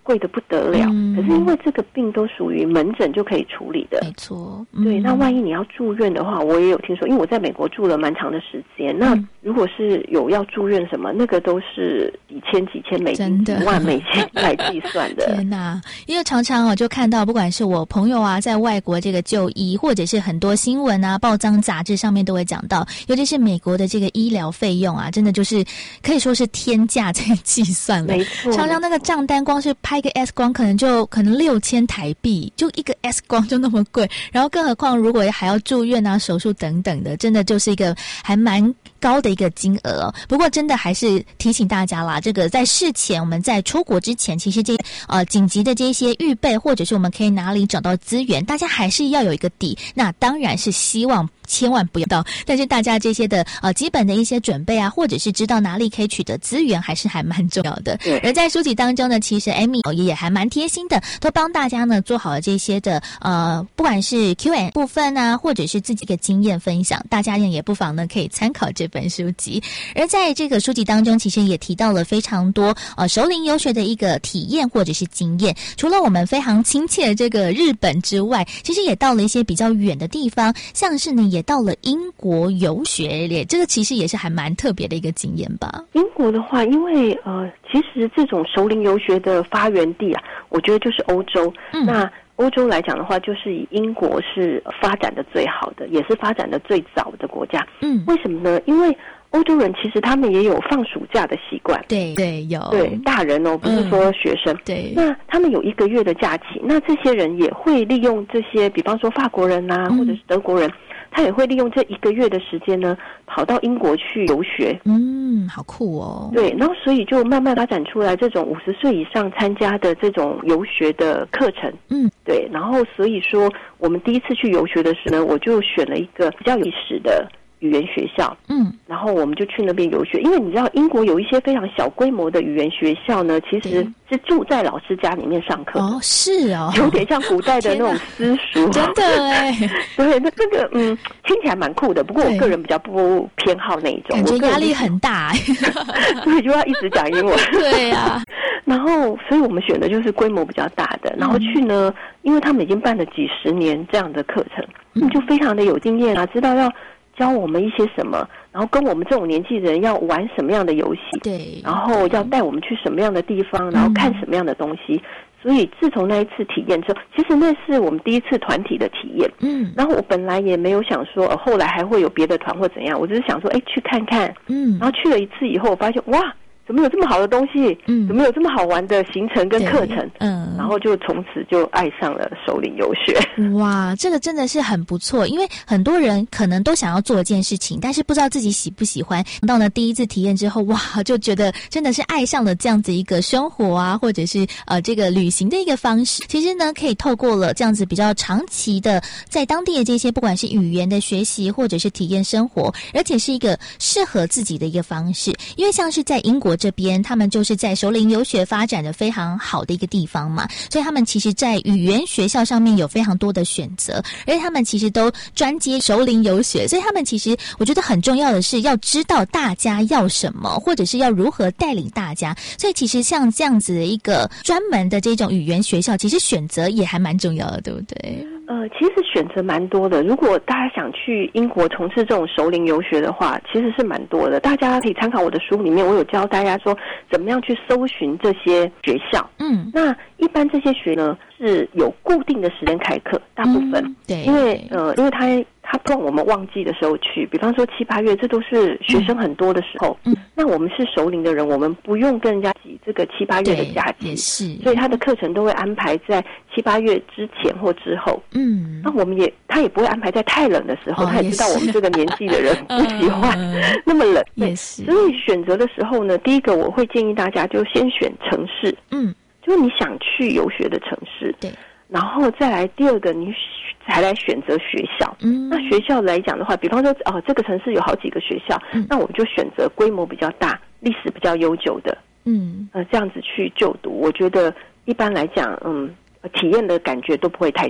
Speaker 12: 贵得不得了。可是因为这个病都属于门诊就可以处理的，
Speaker 4: 没错。
Speaker 12: 对，那万一你要住院的话，我也有听说，因为我在美国住了蛮长的时间。那如果是有要住院什么，那个都是几千美金、几万美金来计算的。
Speaker 4: 天哪！因为常常就看到，不管是我朋友啊，在外国这个就医，或者是很多新闻啊、报章杂志上面都会讲到，尤其是美国的这个医疗费用啊，真的就是可以说是天价在计算了。
Speaker 12: 没错，
Speaker 4: 常常那个账单光是拍个 X 光，可能6000台币，就一个 X 光就那么贵，然后更何况如果还要住院啊、手术等等的，真的就是一个还蛮高的一个金额哦。不过真的还是提醒大家啦，这个在事前我们在出国之前，其实紧急的这些预备，或者是我们可以哪里找到资源，大家还是要有一个底。那当然是希望千万不要到，但是大家这些的基本的一些准备啊，或者是知道哪里可以取得资源，还蛮重要的。
Speaker 12: 对。
Speaker 4: 而在书籍当中呢，其实 Amy 也还蛮贴心的，都帮大家呢做好了这些的不管是 Q&A 部分啊，或者是自己的经验分享，大家也不妨呢可以参考这本书籍。而在这个书籍当中，其实也提到了非常多熟龄游学的一个体验或者是经验。除了我们非常亲切的这个日本之外，其实也到了一些比较远的地方，像是呢也到了英国游学，这个其实也是还蛮特别的一个经验吧。
Speaker 12: 英国的话，因为其实这种熟龄游学的发源地啊，我觉得就是欧洲。那欧洲来讲的话，就是以英国是发展的最好的，也是发展的最早的国家。为什么呢？因为欧洲人其实他们也有放暑假的习惯。
Speaker 4: 对，有。
Speaker 12: 对，大人不是说学生。
Speaker 4: 对。
Speaker 12: 那他们有1个月的假期，那这些人也会利用这些，比方说法国人啊，或者是德国人，他也会利用这1个月的时间呢，跑到英国去游学。
Speaker 4: 好酷哦。
Speaker 12: 对，然后所以就慢慢发展出来这种50岁以上参加的这种游学的课程。对，然后所以说我们第一次去游学的时候呢，我就选了一个比较有历史的语言学校。然后我们就去那边游学，因为你知道英国有一些非常小规模的语言学校呢，其实是住在老师家里面上课。
Speaker 4: 是哦，
Speaker 12: 有点像古代的那种私塾。
Speaker 4: 真的哎。
Speaker 12: 对，那这个听起来蛮酷的，不过我个人比较不偏好那一种，
Speaker 4: 感觉压力很大。
Speaker 12: 所以就要一直讲英文。
Speaker 4: 对啊。
Speaker 12: 然后所以我们选的就是规模比较大的，然后去呢，因为他们已经办了几十年这样的课程，就非常的有经验啊，知道要教我们一些什么，然后跟我们这种年纪的人要玩什么样的游戏，
Speaker 4: 对，
Speaker 12: 然后要带我们去什么样的地方，然后看什么样的东西。所以自从那一次体验之后，其实那是我们第一次团体的体验。然后我本来也没有想说后来还会有别的团或怎样，我只是想说去看看。然后去了一次以后，我发现哇，怎么有这么好的东西？怎么有这么好玩的行程跟课程？然后就从此就爱上了熟龄游学。
Speaker 4: 哇，这个真的是很不错，因为很多人可能都想要做一件事情，但是不知道自己喜不喜欢。到了第一次体验之后，哇，就觉得真的是爱上了这样子一个生活啊，或者是这个旅行的一个方式。其实呢，可以透过了这样子比较长期的在当地的这些，不管是语言的学习，或者是体验生活，而且是一个适合自己的一个方式。因为像是在英国这边，他们就是在熟龄游学发展的非常好的一个地方嘛，所以他们其实在语言学校上面有非常多的选择，而且他们其实都专接熟龄游学，所以他们其实我觉得很重要的是要知道大家要什么，或者是要如何带领大家。所以其实像这样子的一个专门的这种语言学校，其实选择也还蛮重要的，对不对？
Speaker 12: 其实选择蛮多的。如果大家想去英国从事这种熟龄游学的话，其实是蛮多的。大家可以参考我的书里面，我有教大家说怎么样去搜寻这些学校。那一般这些学呢是有固定的时间开课，大部分。对，因为他不让我们旺季的时候去，比方说7、8月，这都是学生很多的时候。那我们是熟龄的人，我们不用跟人家挤这个7、8月的假期，
Speaker 4: 也是，
Speaker 12: 所以他的课程都会安排在7、8月之前或之后。那他也不会安排在太冷的时候，他也知道我们这个年纪的人不喜欢那么冷。
Speaker 4: 也是，
Speaker 12: 所以选择的时候呢，第一个我会建议大家就先选城市，就是你想去游学的城市。
Speaker 4: 对。
Speaker 12: 然后再来第二个，你才来选择学校。那学校来讲的话，比方说这个城市有好几个学校，那我们就选择规模比较大、历史比较悠久的，这样子去就读。我觉得一般来讲，体验的感觉都不会太差。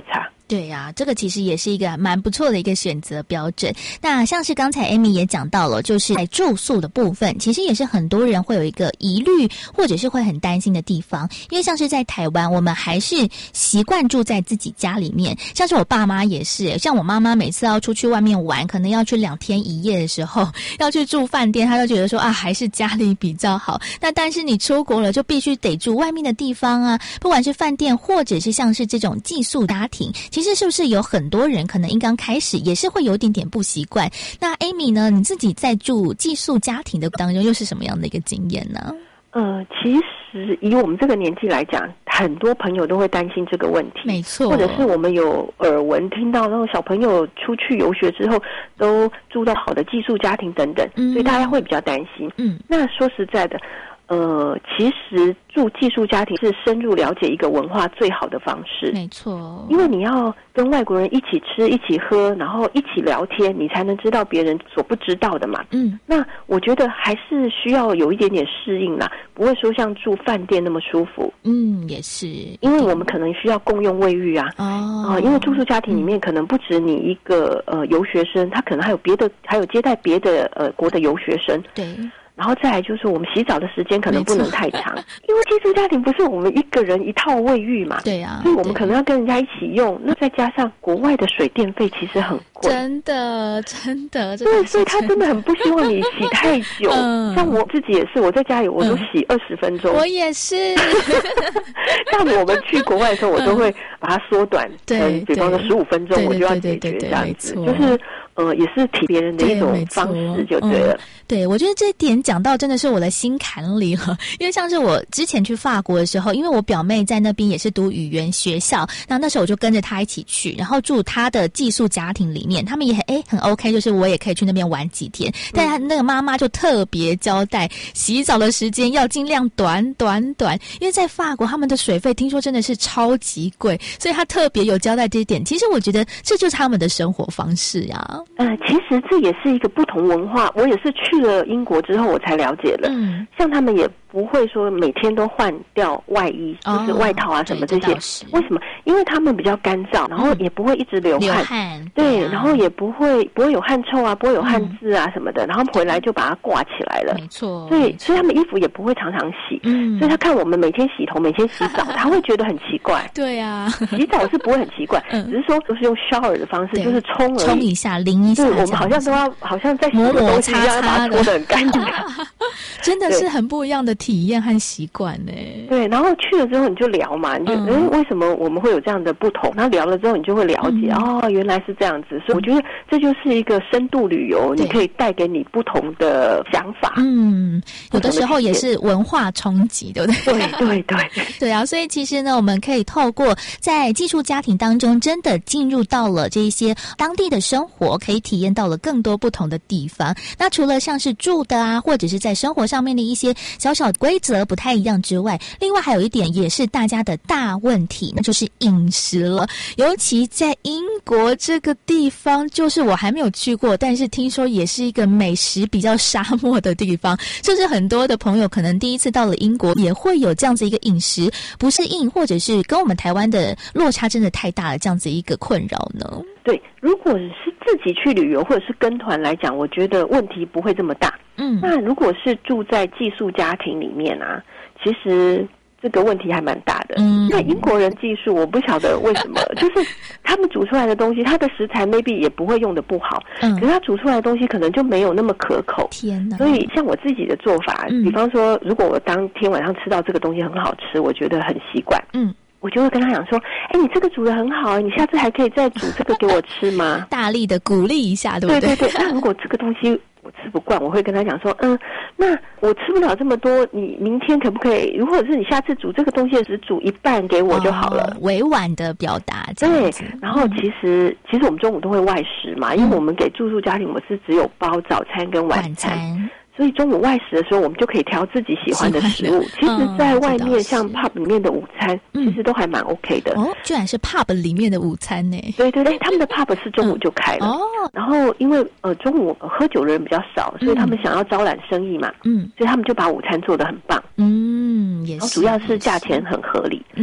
Speaker 4: 对呀，这个其实也是一个蛮不错的一个选择标准。那像是刚才 Amy 也讲到了，就是在住宿的部分，其实也是很多人会有一个疑虑，或者是会很担心的地方。因为像是在台湾，我们还是习惯住在自己家里面，像是我爸妈也是，像我妈妈每次要出去外面玩，可能要去2天1夜的时候，要去住饭店，她就觉得说啊，还是家里比较好。那但是你出国了，就必须得住外面的地方啊，不管是饭店或者是像是这种寄宿家庭，其实是不是有很多人可能一刚开始也是会有点不习惯？那 Amy 呢，你自己在住寄宿家庭的当中又是什么样的一个经验呢？
Speaker 12: 其实以我们这个年纪来讲，很多朋友都会担心这个问题，
Speaker 4: 没错，
Speaker 12: 或者是我们有耳闻听到，然后小朋友出去游学之后都住到好的寄宿家庭等等，所以大家会比较担心。那说实在的，其实住寄宿家庭是深入了解一个文化最好的方式。
Speaker 4: 没错，
Speaker 12: 因为你要跟外国人一起吃、一起喝，然后一起聊天，你才能知道别人所不知道的嘛。那我觉得还是需要有一点点适应啦，不会说像住饭店那么舒服。
Speaker 4: 也是，
Speaker 12: 因为我们可能需要共用卫浴啊。因为住宿家庭里面可能不止你一个游学生，他可能还有接待别的国的游学生。
Speaker 4: 对。
Speaker 12: 然后再来就是我们洗澡的时间可能不能太长，因为寄宿家庭不是我们一个人一套卫浴嘛，
Speaker 4: 对啊，
Speaker 12: 所以我们可能要跟人家一起用，那再加上国外的水电费其实很贵，
Speaker 4: 真的，
Speaker 12: 对，所以他真的很不希望你洗太久。像我自己也是，我在家里我都洗20分钟，
Speaker 4: 我也是。
Speaker 12: 像我们去国外的时候，我都会把它缩短成，比方说15分钟，我就要解决这样子，就是也是体别人的一种方式就对了。
Speaker 4: 对，我觉得这一点讲到真的是我的心坎里了。因为像是我之前去法国的时候，因为我表妹在那边也是读语言学校，那时候我就跟着她一起去，然后住她的寄宿家庭里面，他们也很 OK， 就是我也可以去那边玩几天。但她那个妈妈就特别交代，洗澡的时间要尽量短，因为在法国他们的水费听说真的是超级贵，所以她特别有交代这一点。其实我觉得这就是他们的生活方式啊。
Speaker 12: 其实这也是一个不同文化，我也是去了英国之后我才了解了。像他们也不会说每天都换掉外衣，就是外套啊什么这些。为什么？因为他们比较干燥，然后也不会一直流汗，对，然后也不会有汗臭啊，不会有汗渍啊什么的，然后回来就把它挂起来了。
Speaker 4: 没错，
Speaker 12: 所以他们衣服也不会常常洗。所以他看我们每天洗头、每天洗澡，他会觉得很奇怪。
Speaker 4: 对啊，
Speaker 12: 洗澡是不会很奇怪，只是说都是用 shower 的方式，就是冲而已，
Speaker 4: 冲一下、淋一下。
Speaker 12: 对，我们好像都要，好像在洗的东西一样，要把它搓得很干净。
Speaker 4: 真的是很不一样的体验和习惯呢。
Speaker 12: 对，然后去了之后你就聊嘛，你就为什么我们会有这样的不同？然后聊了之后，你就会了解原来是这样子。所以我觉得这就是一个深度旅游，你可以带给你不同的想法。
Speaker 4: 有的时候也是文化冲击，对不对？
Speaker 12: 对。
Speaker 4: 对啊，所以其实呢，我们可以透过在寄宿家庭当中，真的进入到了这些当地的生活，可以体验到了更多不同的地方。那除了像是住的啊，或者是在生活上面的一些小小规则不太一样之外，另外还有一点也是大家的大问题，那就是饮食了。尤其在英国这个地方，就是我还没有去过，但是听说也是一个美食比较沙漠的地方，甚至很多的朋友可能第一次到了英国也会有这样子一个饮食不适应，或者是跟我们台湾的落差真的太大了这样子一个困扰呢。
Speaker 12: 对，如果是自己去旅游或者是跟团来讲，我觉得问题不会这么大。那如果是住在寄宿家庭里面啊，其实这个问题还蛮大的。那英国人寄宿，我不晓得为什么，就是他们煮出来的东西，他的食材 maybe 也不会用的不好，可是他煮出来的东西可能就没有那么可口。
Speaker 4: 天哪！
Speaker 12: 所以像我自己的做法，比方说，如果我当天晚上吃到这个东西很好吃，我觉得很习惯。我就会跟他讲说，你这个煮得很好，你下次还可以再煮这个给我吃吗？
Speaker 4: 大力的鼓励一下，对不对？
Speaker 12: 对。那如果这个东西我吃不惯，我会跟他讲说，那我吃不了这么多，你明天可不可以？如果是你下次煮这个东西只煮一半给我就好了，
Speaker 4: 委婉的表达。
Speaker 12: 对，然后其实我们中午都会外食嘛，因为我们给住宿家庭，我们是只有包早餐跟晚餐。所以中午外食的时候，我们就可以调自己喜欢的食物。其实在外面像 pub 里面的午餐，其实都还蛮 OK 的。
Speaker 4: 居然是 pub 里面的午餐呢？
Speaker 12: 对，他们的 pub 是中午就开了。然后因为中午喝酒的人比较少，所以他们想要招揽生意嘛。所以他们就把午餐做得很棒。也是。然后主要是价钱很合理。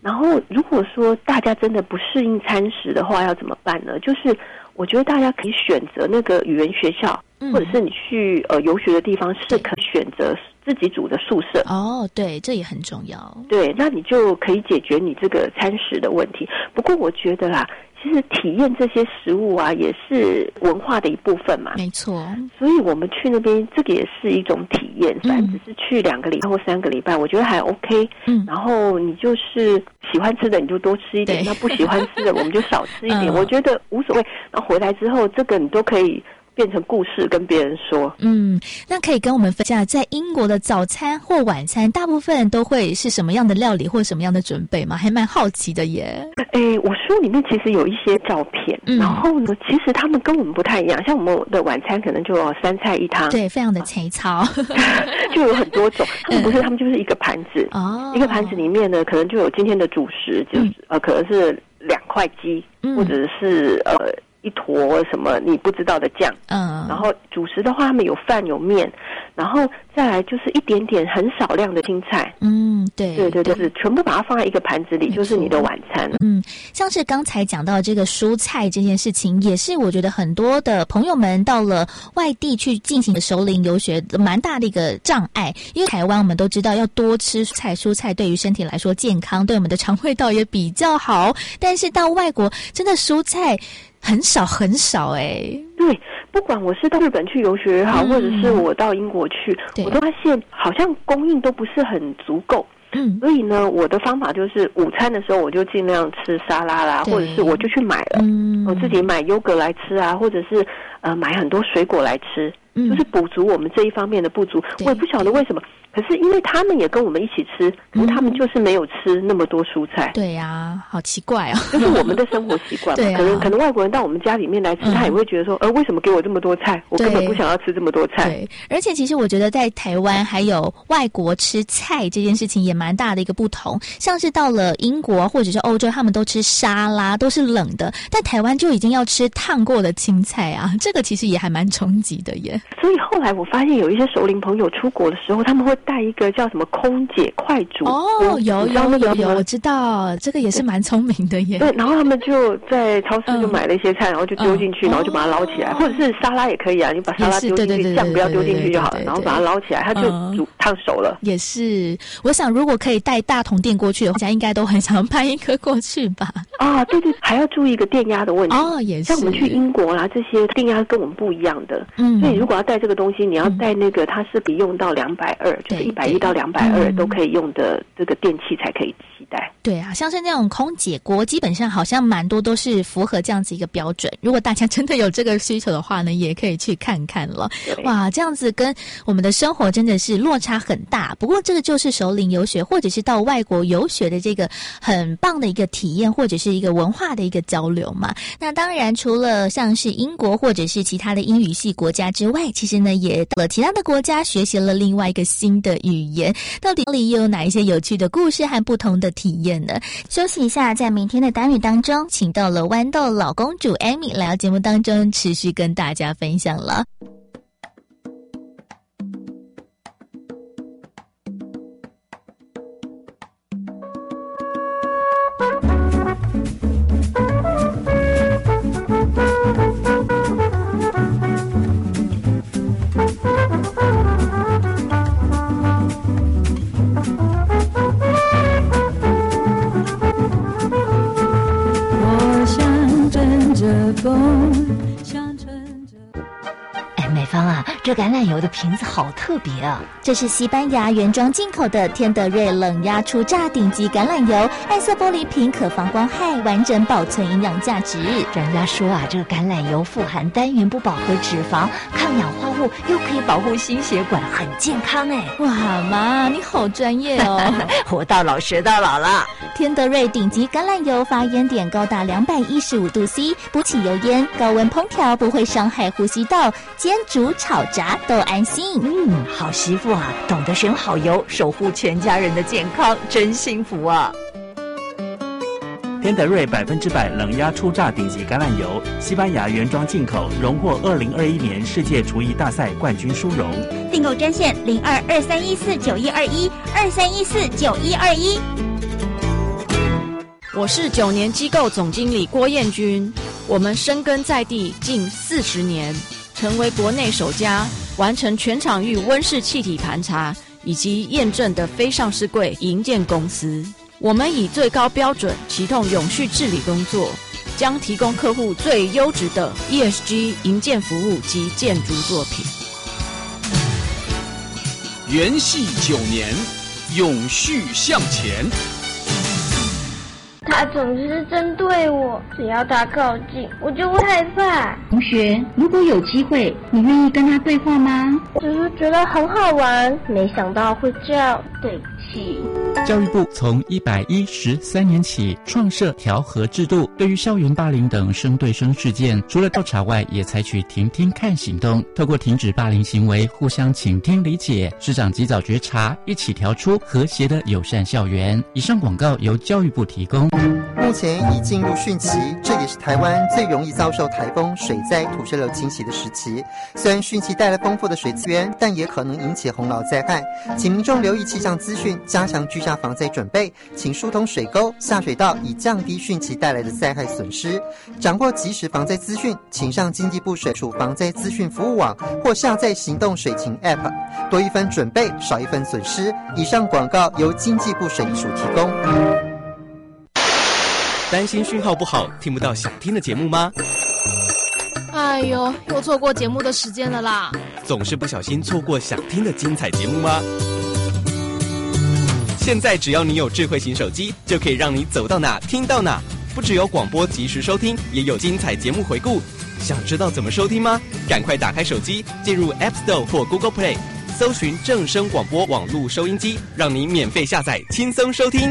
Speaker 12: 然后如果说大家真的不适应餐食的话，要怎么办呢？就是我觉得大家可以选择那个语言学校，或者是你去游学的地方是可以选择自己煮的宿舍。
Speaker 4: 哦，对，这也很重要。
Speaker 12: 对，那你就可以解决你这个餐食的问题。不过我觉得啦，其实体验这些食物啊，也是文化的一部分嘛。
Speaker 4: 没错。所
Speaker 12: 以我们去那边，这个也是一种体验。反正只是去2个礼拜或3个礼拜，我觉得还 OK。然后你就是喜欢吃的你就多吃一点，那不喜欢吃的我们就少吃一点。我觉得无所谓。然后回来之后，这个你都可以变成故事跟别人说。
Speaker 4: 那可以跟我们分享，在英国的早餐或晚餐大部分都会是什么样的料理或什么样的准备吗？还蛮好奇的耶。
Speaker 12: 我书里面其实有一些照片，然后呢，其实他们跟我们不太一样。像我们的晚餐可能就有3菜1汤，
Speaker 4: 对，非常的粗糙，
Speaker 12: 就有很多种。他们不是，他们就是一个盘子，一个盘子里面呢，可能就有今天的主食，就是可能是2块鸡，或者是一坨什么你不知道的酱，然后主食的话，他们有饭有面，然后再来就是一点点很少量的青菜，
Speaker 4: 对，
Speaker 12: 就是全部把它放在一个盘子里，就是你的晚餐。
Speaker 4: 像是刚才讲到这个蔬菜这件事情，也是我觉得很多的朋友们到了外地去进行熟龄游学蛮大的一个障碍，因为台湾我们都知道要多吃蔬菜对于身体来说健康，对我们的肠胃道也比较好，但是到外国真的蔬菜很少
Speaker 12: 对，不管我是到日本去游学也好，或者是我到英国去，我都发现好像供应都不是很足够。所以呢，我的方法就是午餐的时候我就尽量吃沙拉啦，或者是我就去买了，我自己买优格来吃啊，或者是买很多水果来吃，就是补足我们这一方面的不足。我也不晓得为什么，可是因为他们也跟我们一起吃，可是他们就是没有吃那么多蔬菜。
Speaker 4: 对呀，好奇怪啊！
Speaker 12: 就是我们的生活习惯嘛。可能外国人到我们家里面来吃，他也会觉得说，为什么给我这么多菜？我根本不想要吃这么多菜。
Speaker 4: 对，而且其实我觉得在台湾还有外国吃菜这件事情也蛮大的一个不同。像是到了英国或者是欧洲，他们都吃沙拉，都是冷的，但台湾就已经要吃烫过的青菜啊，这个其实也还蛮冲击的耶。
Speaker 12: 所以后来我发现有一些熟龄朋友出国的时候，他们会带一个叫什么空姐快煮。
Speaker 4: 有，我知道，这个也是蛮聪明的耶。
Speaker 12: 对，然后他们就在超市就买了一些菜，然后就丢进去，然后就把它捞起来，或者是沙拉也可以啊，你把沙拉丢进去，酱不要丢进去就好了，然后把它捞起来，它就烫熟了。
Speaker 4: 也是，我想如果可以带大桶电过去的话，大家应该都很想搬一颗过去吧。
Speaker 12: 对，还要注意一个电压的问题。
Speaker 4: 也是。
Speaker 12: 像我们去英国啦，这些电压跟我们不一样的。所以如果要带这个东西，你要带那个它是可以用到220，就是110到220都可以用的这个电器才可以携带。
Speaker 4: 对啊，像是那种空姐锅，基本上好像蛮多都是符合这样子一个标准。如果大家真的有这个需求的话呢，也可以去看看了。哇，这样子跟我们的生活真的是落差很大。不过这个就是熟龄游学或者是到外国游学的这个很棒的一个体验，或者是一个文化的一个交流嘛。那当然除了像是英国或者是其他的英语系国家之外，其实呢也到了其他的国家学习了另外一个新的语言。到底又有哪一些有趣的故事和不同的体验呢？休息一下，在明天的单元当中请到了豌豆老公主 Amy 来到节目当中持续跟大家分享了。
Speaker 19: 美芳啊，这橄榄油的瓶子好特别啊！
Speaker 4: 这是西班牙原装进口的天德瑞冷压初榨顶级橄榄油，暗色玻璃瓶可防光害，完整保存营养价值。
Speaker 19: 专家说啊，这个橄榄油富含单元不饱和脂肪，抗氧化物，又可以保护心血管，很健康哎！
Speaker 4: 哇妈，你好专业哦！
Speaker 19: 活到老学到老了。
Speaker 4: 天德瑞顶级橄榄油发烟点高达215度 C， 不起油烟，高温烹调不会伤害呼吸道，煎煮炒炸都安心。
Speaker 19: 好媳妇啊，懂得选好油，守护全家人的健康，真幸福啊！
Speaker 20: 天德瑞100%冷压初榨顶级橄榄油，西班牙原装进口，荣获2021年世界厨艺大赛冠军殊荣。
Speaker 3: 订购专线0223149121，23149121。
Speaker 21: 我是9年机构总经理郭彦君。我们深耕在地近40年，成为国内首家完成全场域温室气体盘查以及验证的非上市柜营建公司。我们以最高标准启动永续治理工作，将提供客户最优质的 ESG 营建服务及建筑作品。
Speaker 22: 元系9年，永续向前。
Speaker 23: 他总是针对我，只要他靠近，我就会害怕。
Speaker 24: 同学，如果有机会，你愿意跟他对话吗？
Speaker 23: 只是觉得很好玩，没想到会这样。对不起。
Speaker 25: 教育部从113年起创设调和制度，对于校园霸凌等生对生事件，除了调查外，也采取听听看行动，透过停止霸凌行为，互相倾听理解，师长及早觉察，一起调出和谐的友善校园。以上广告由教育部提供。
Speaker 26: 目前已进入汛期，这也是台湾最容易遭受台风、水灾、土石流侵袭的时期。虽然汛期带来丰富的水资源，但也可能引起洪涝灾害，请民众留意气象资讯，加强居家防灾准备，请疏通水沟、下水道，以降低汛期带来的灾害损失。掌握即时防灾资讯，请上经济部水处防灾资讯服务网或下载行动水情 App， 多一分准备，少一分损失。以上广告由经济部水利署提供。
Speaker 10: 担心讯号不好，听不到想听的节目吗？
Speaker 11: 哎呦，又错过节目的时间了啦！
Speaker 10: 总是不小心错过想听的精彩节目吗？现在只要你有智慧型手机，就可以让你走到哪听到哪。不只有广播即时收听，也有精彩节目回顾。想知道怎么收听吗？赶快打开手机，进入 App Store 或 Google Play， 搜寻正声广播网络收音机，让你免费下载，轻松收听。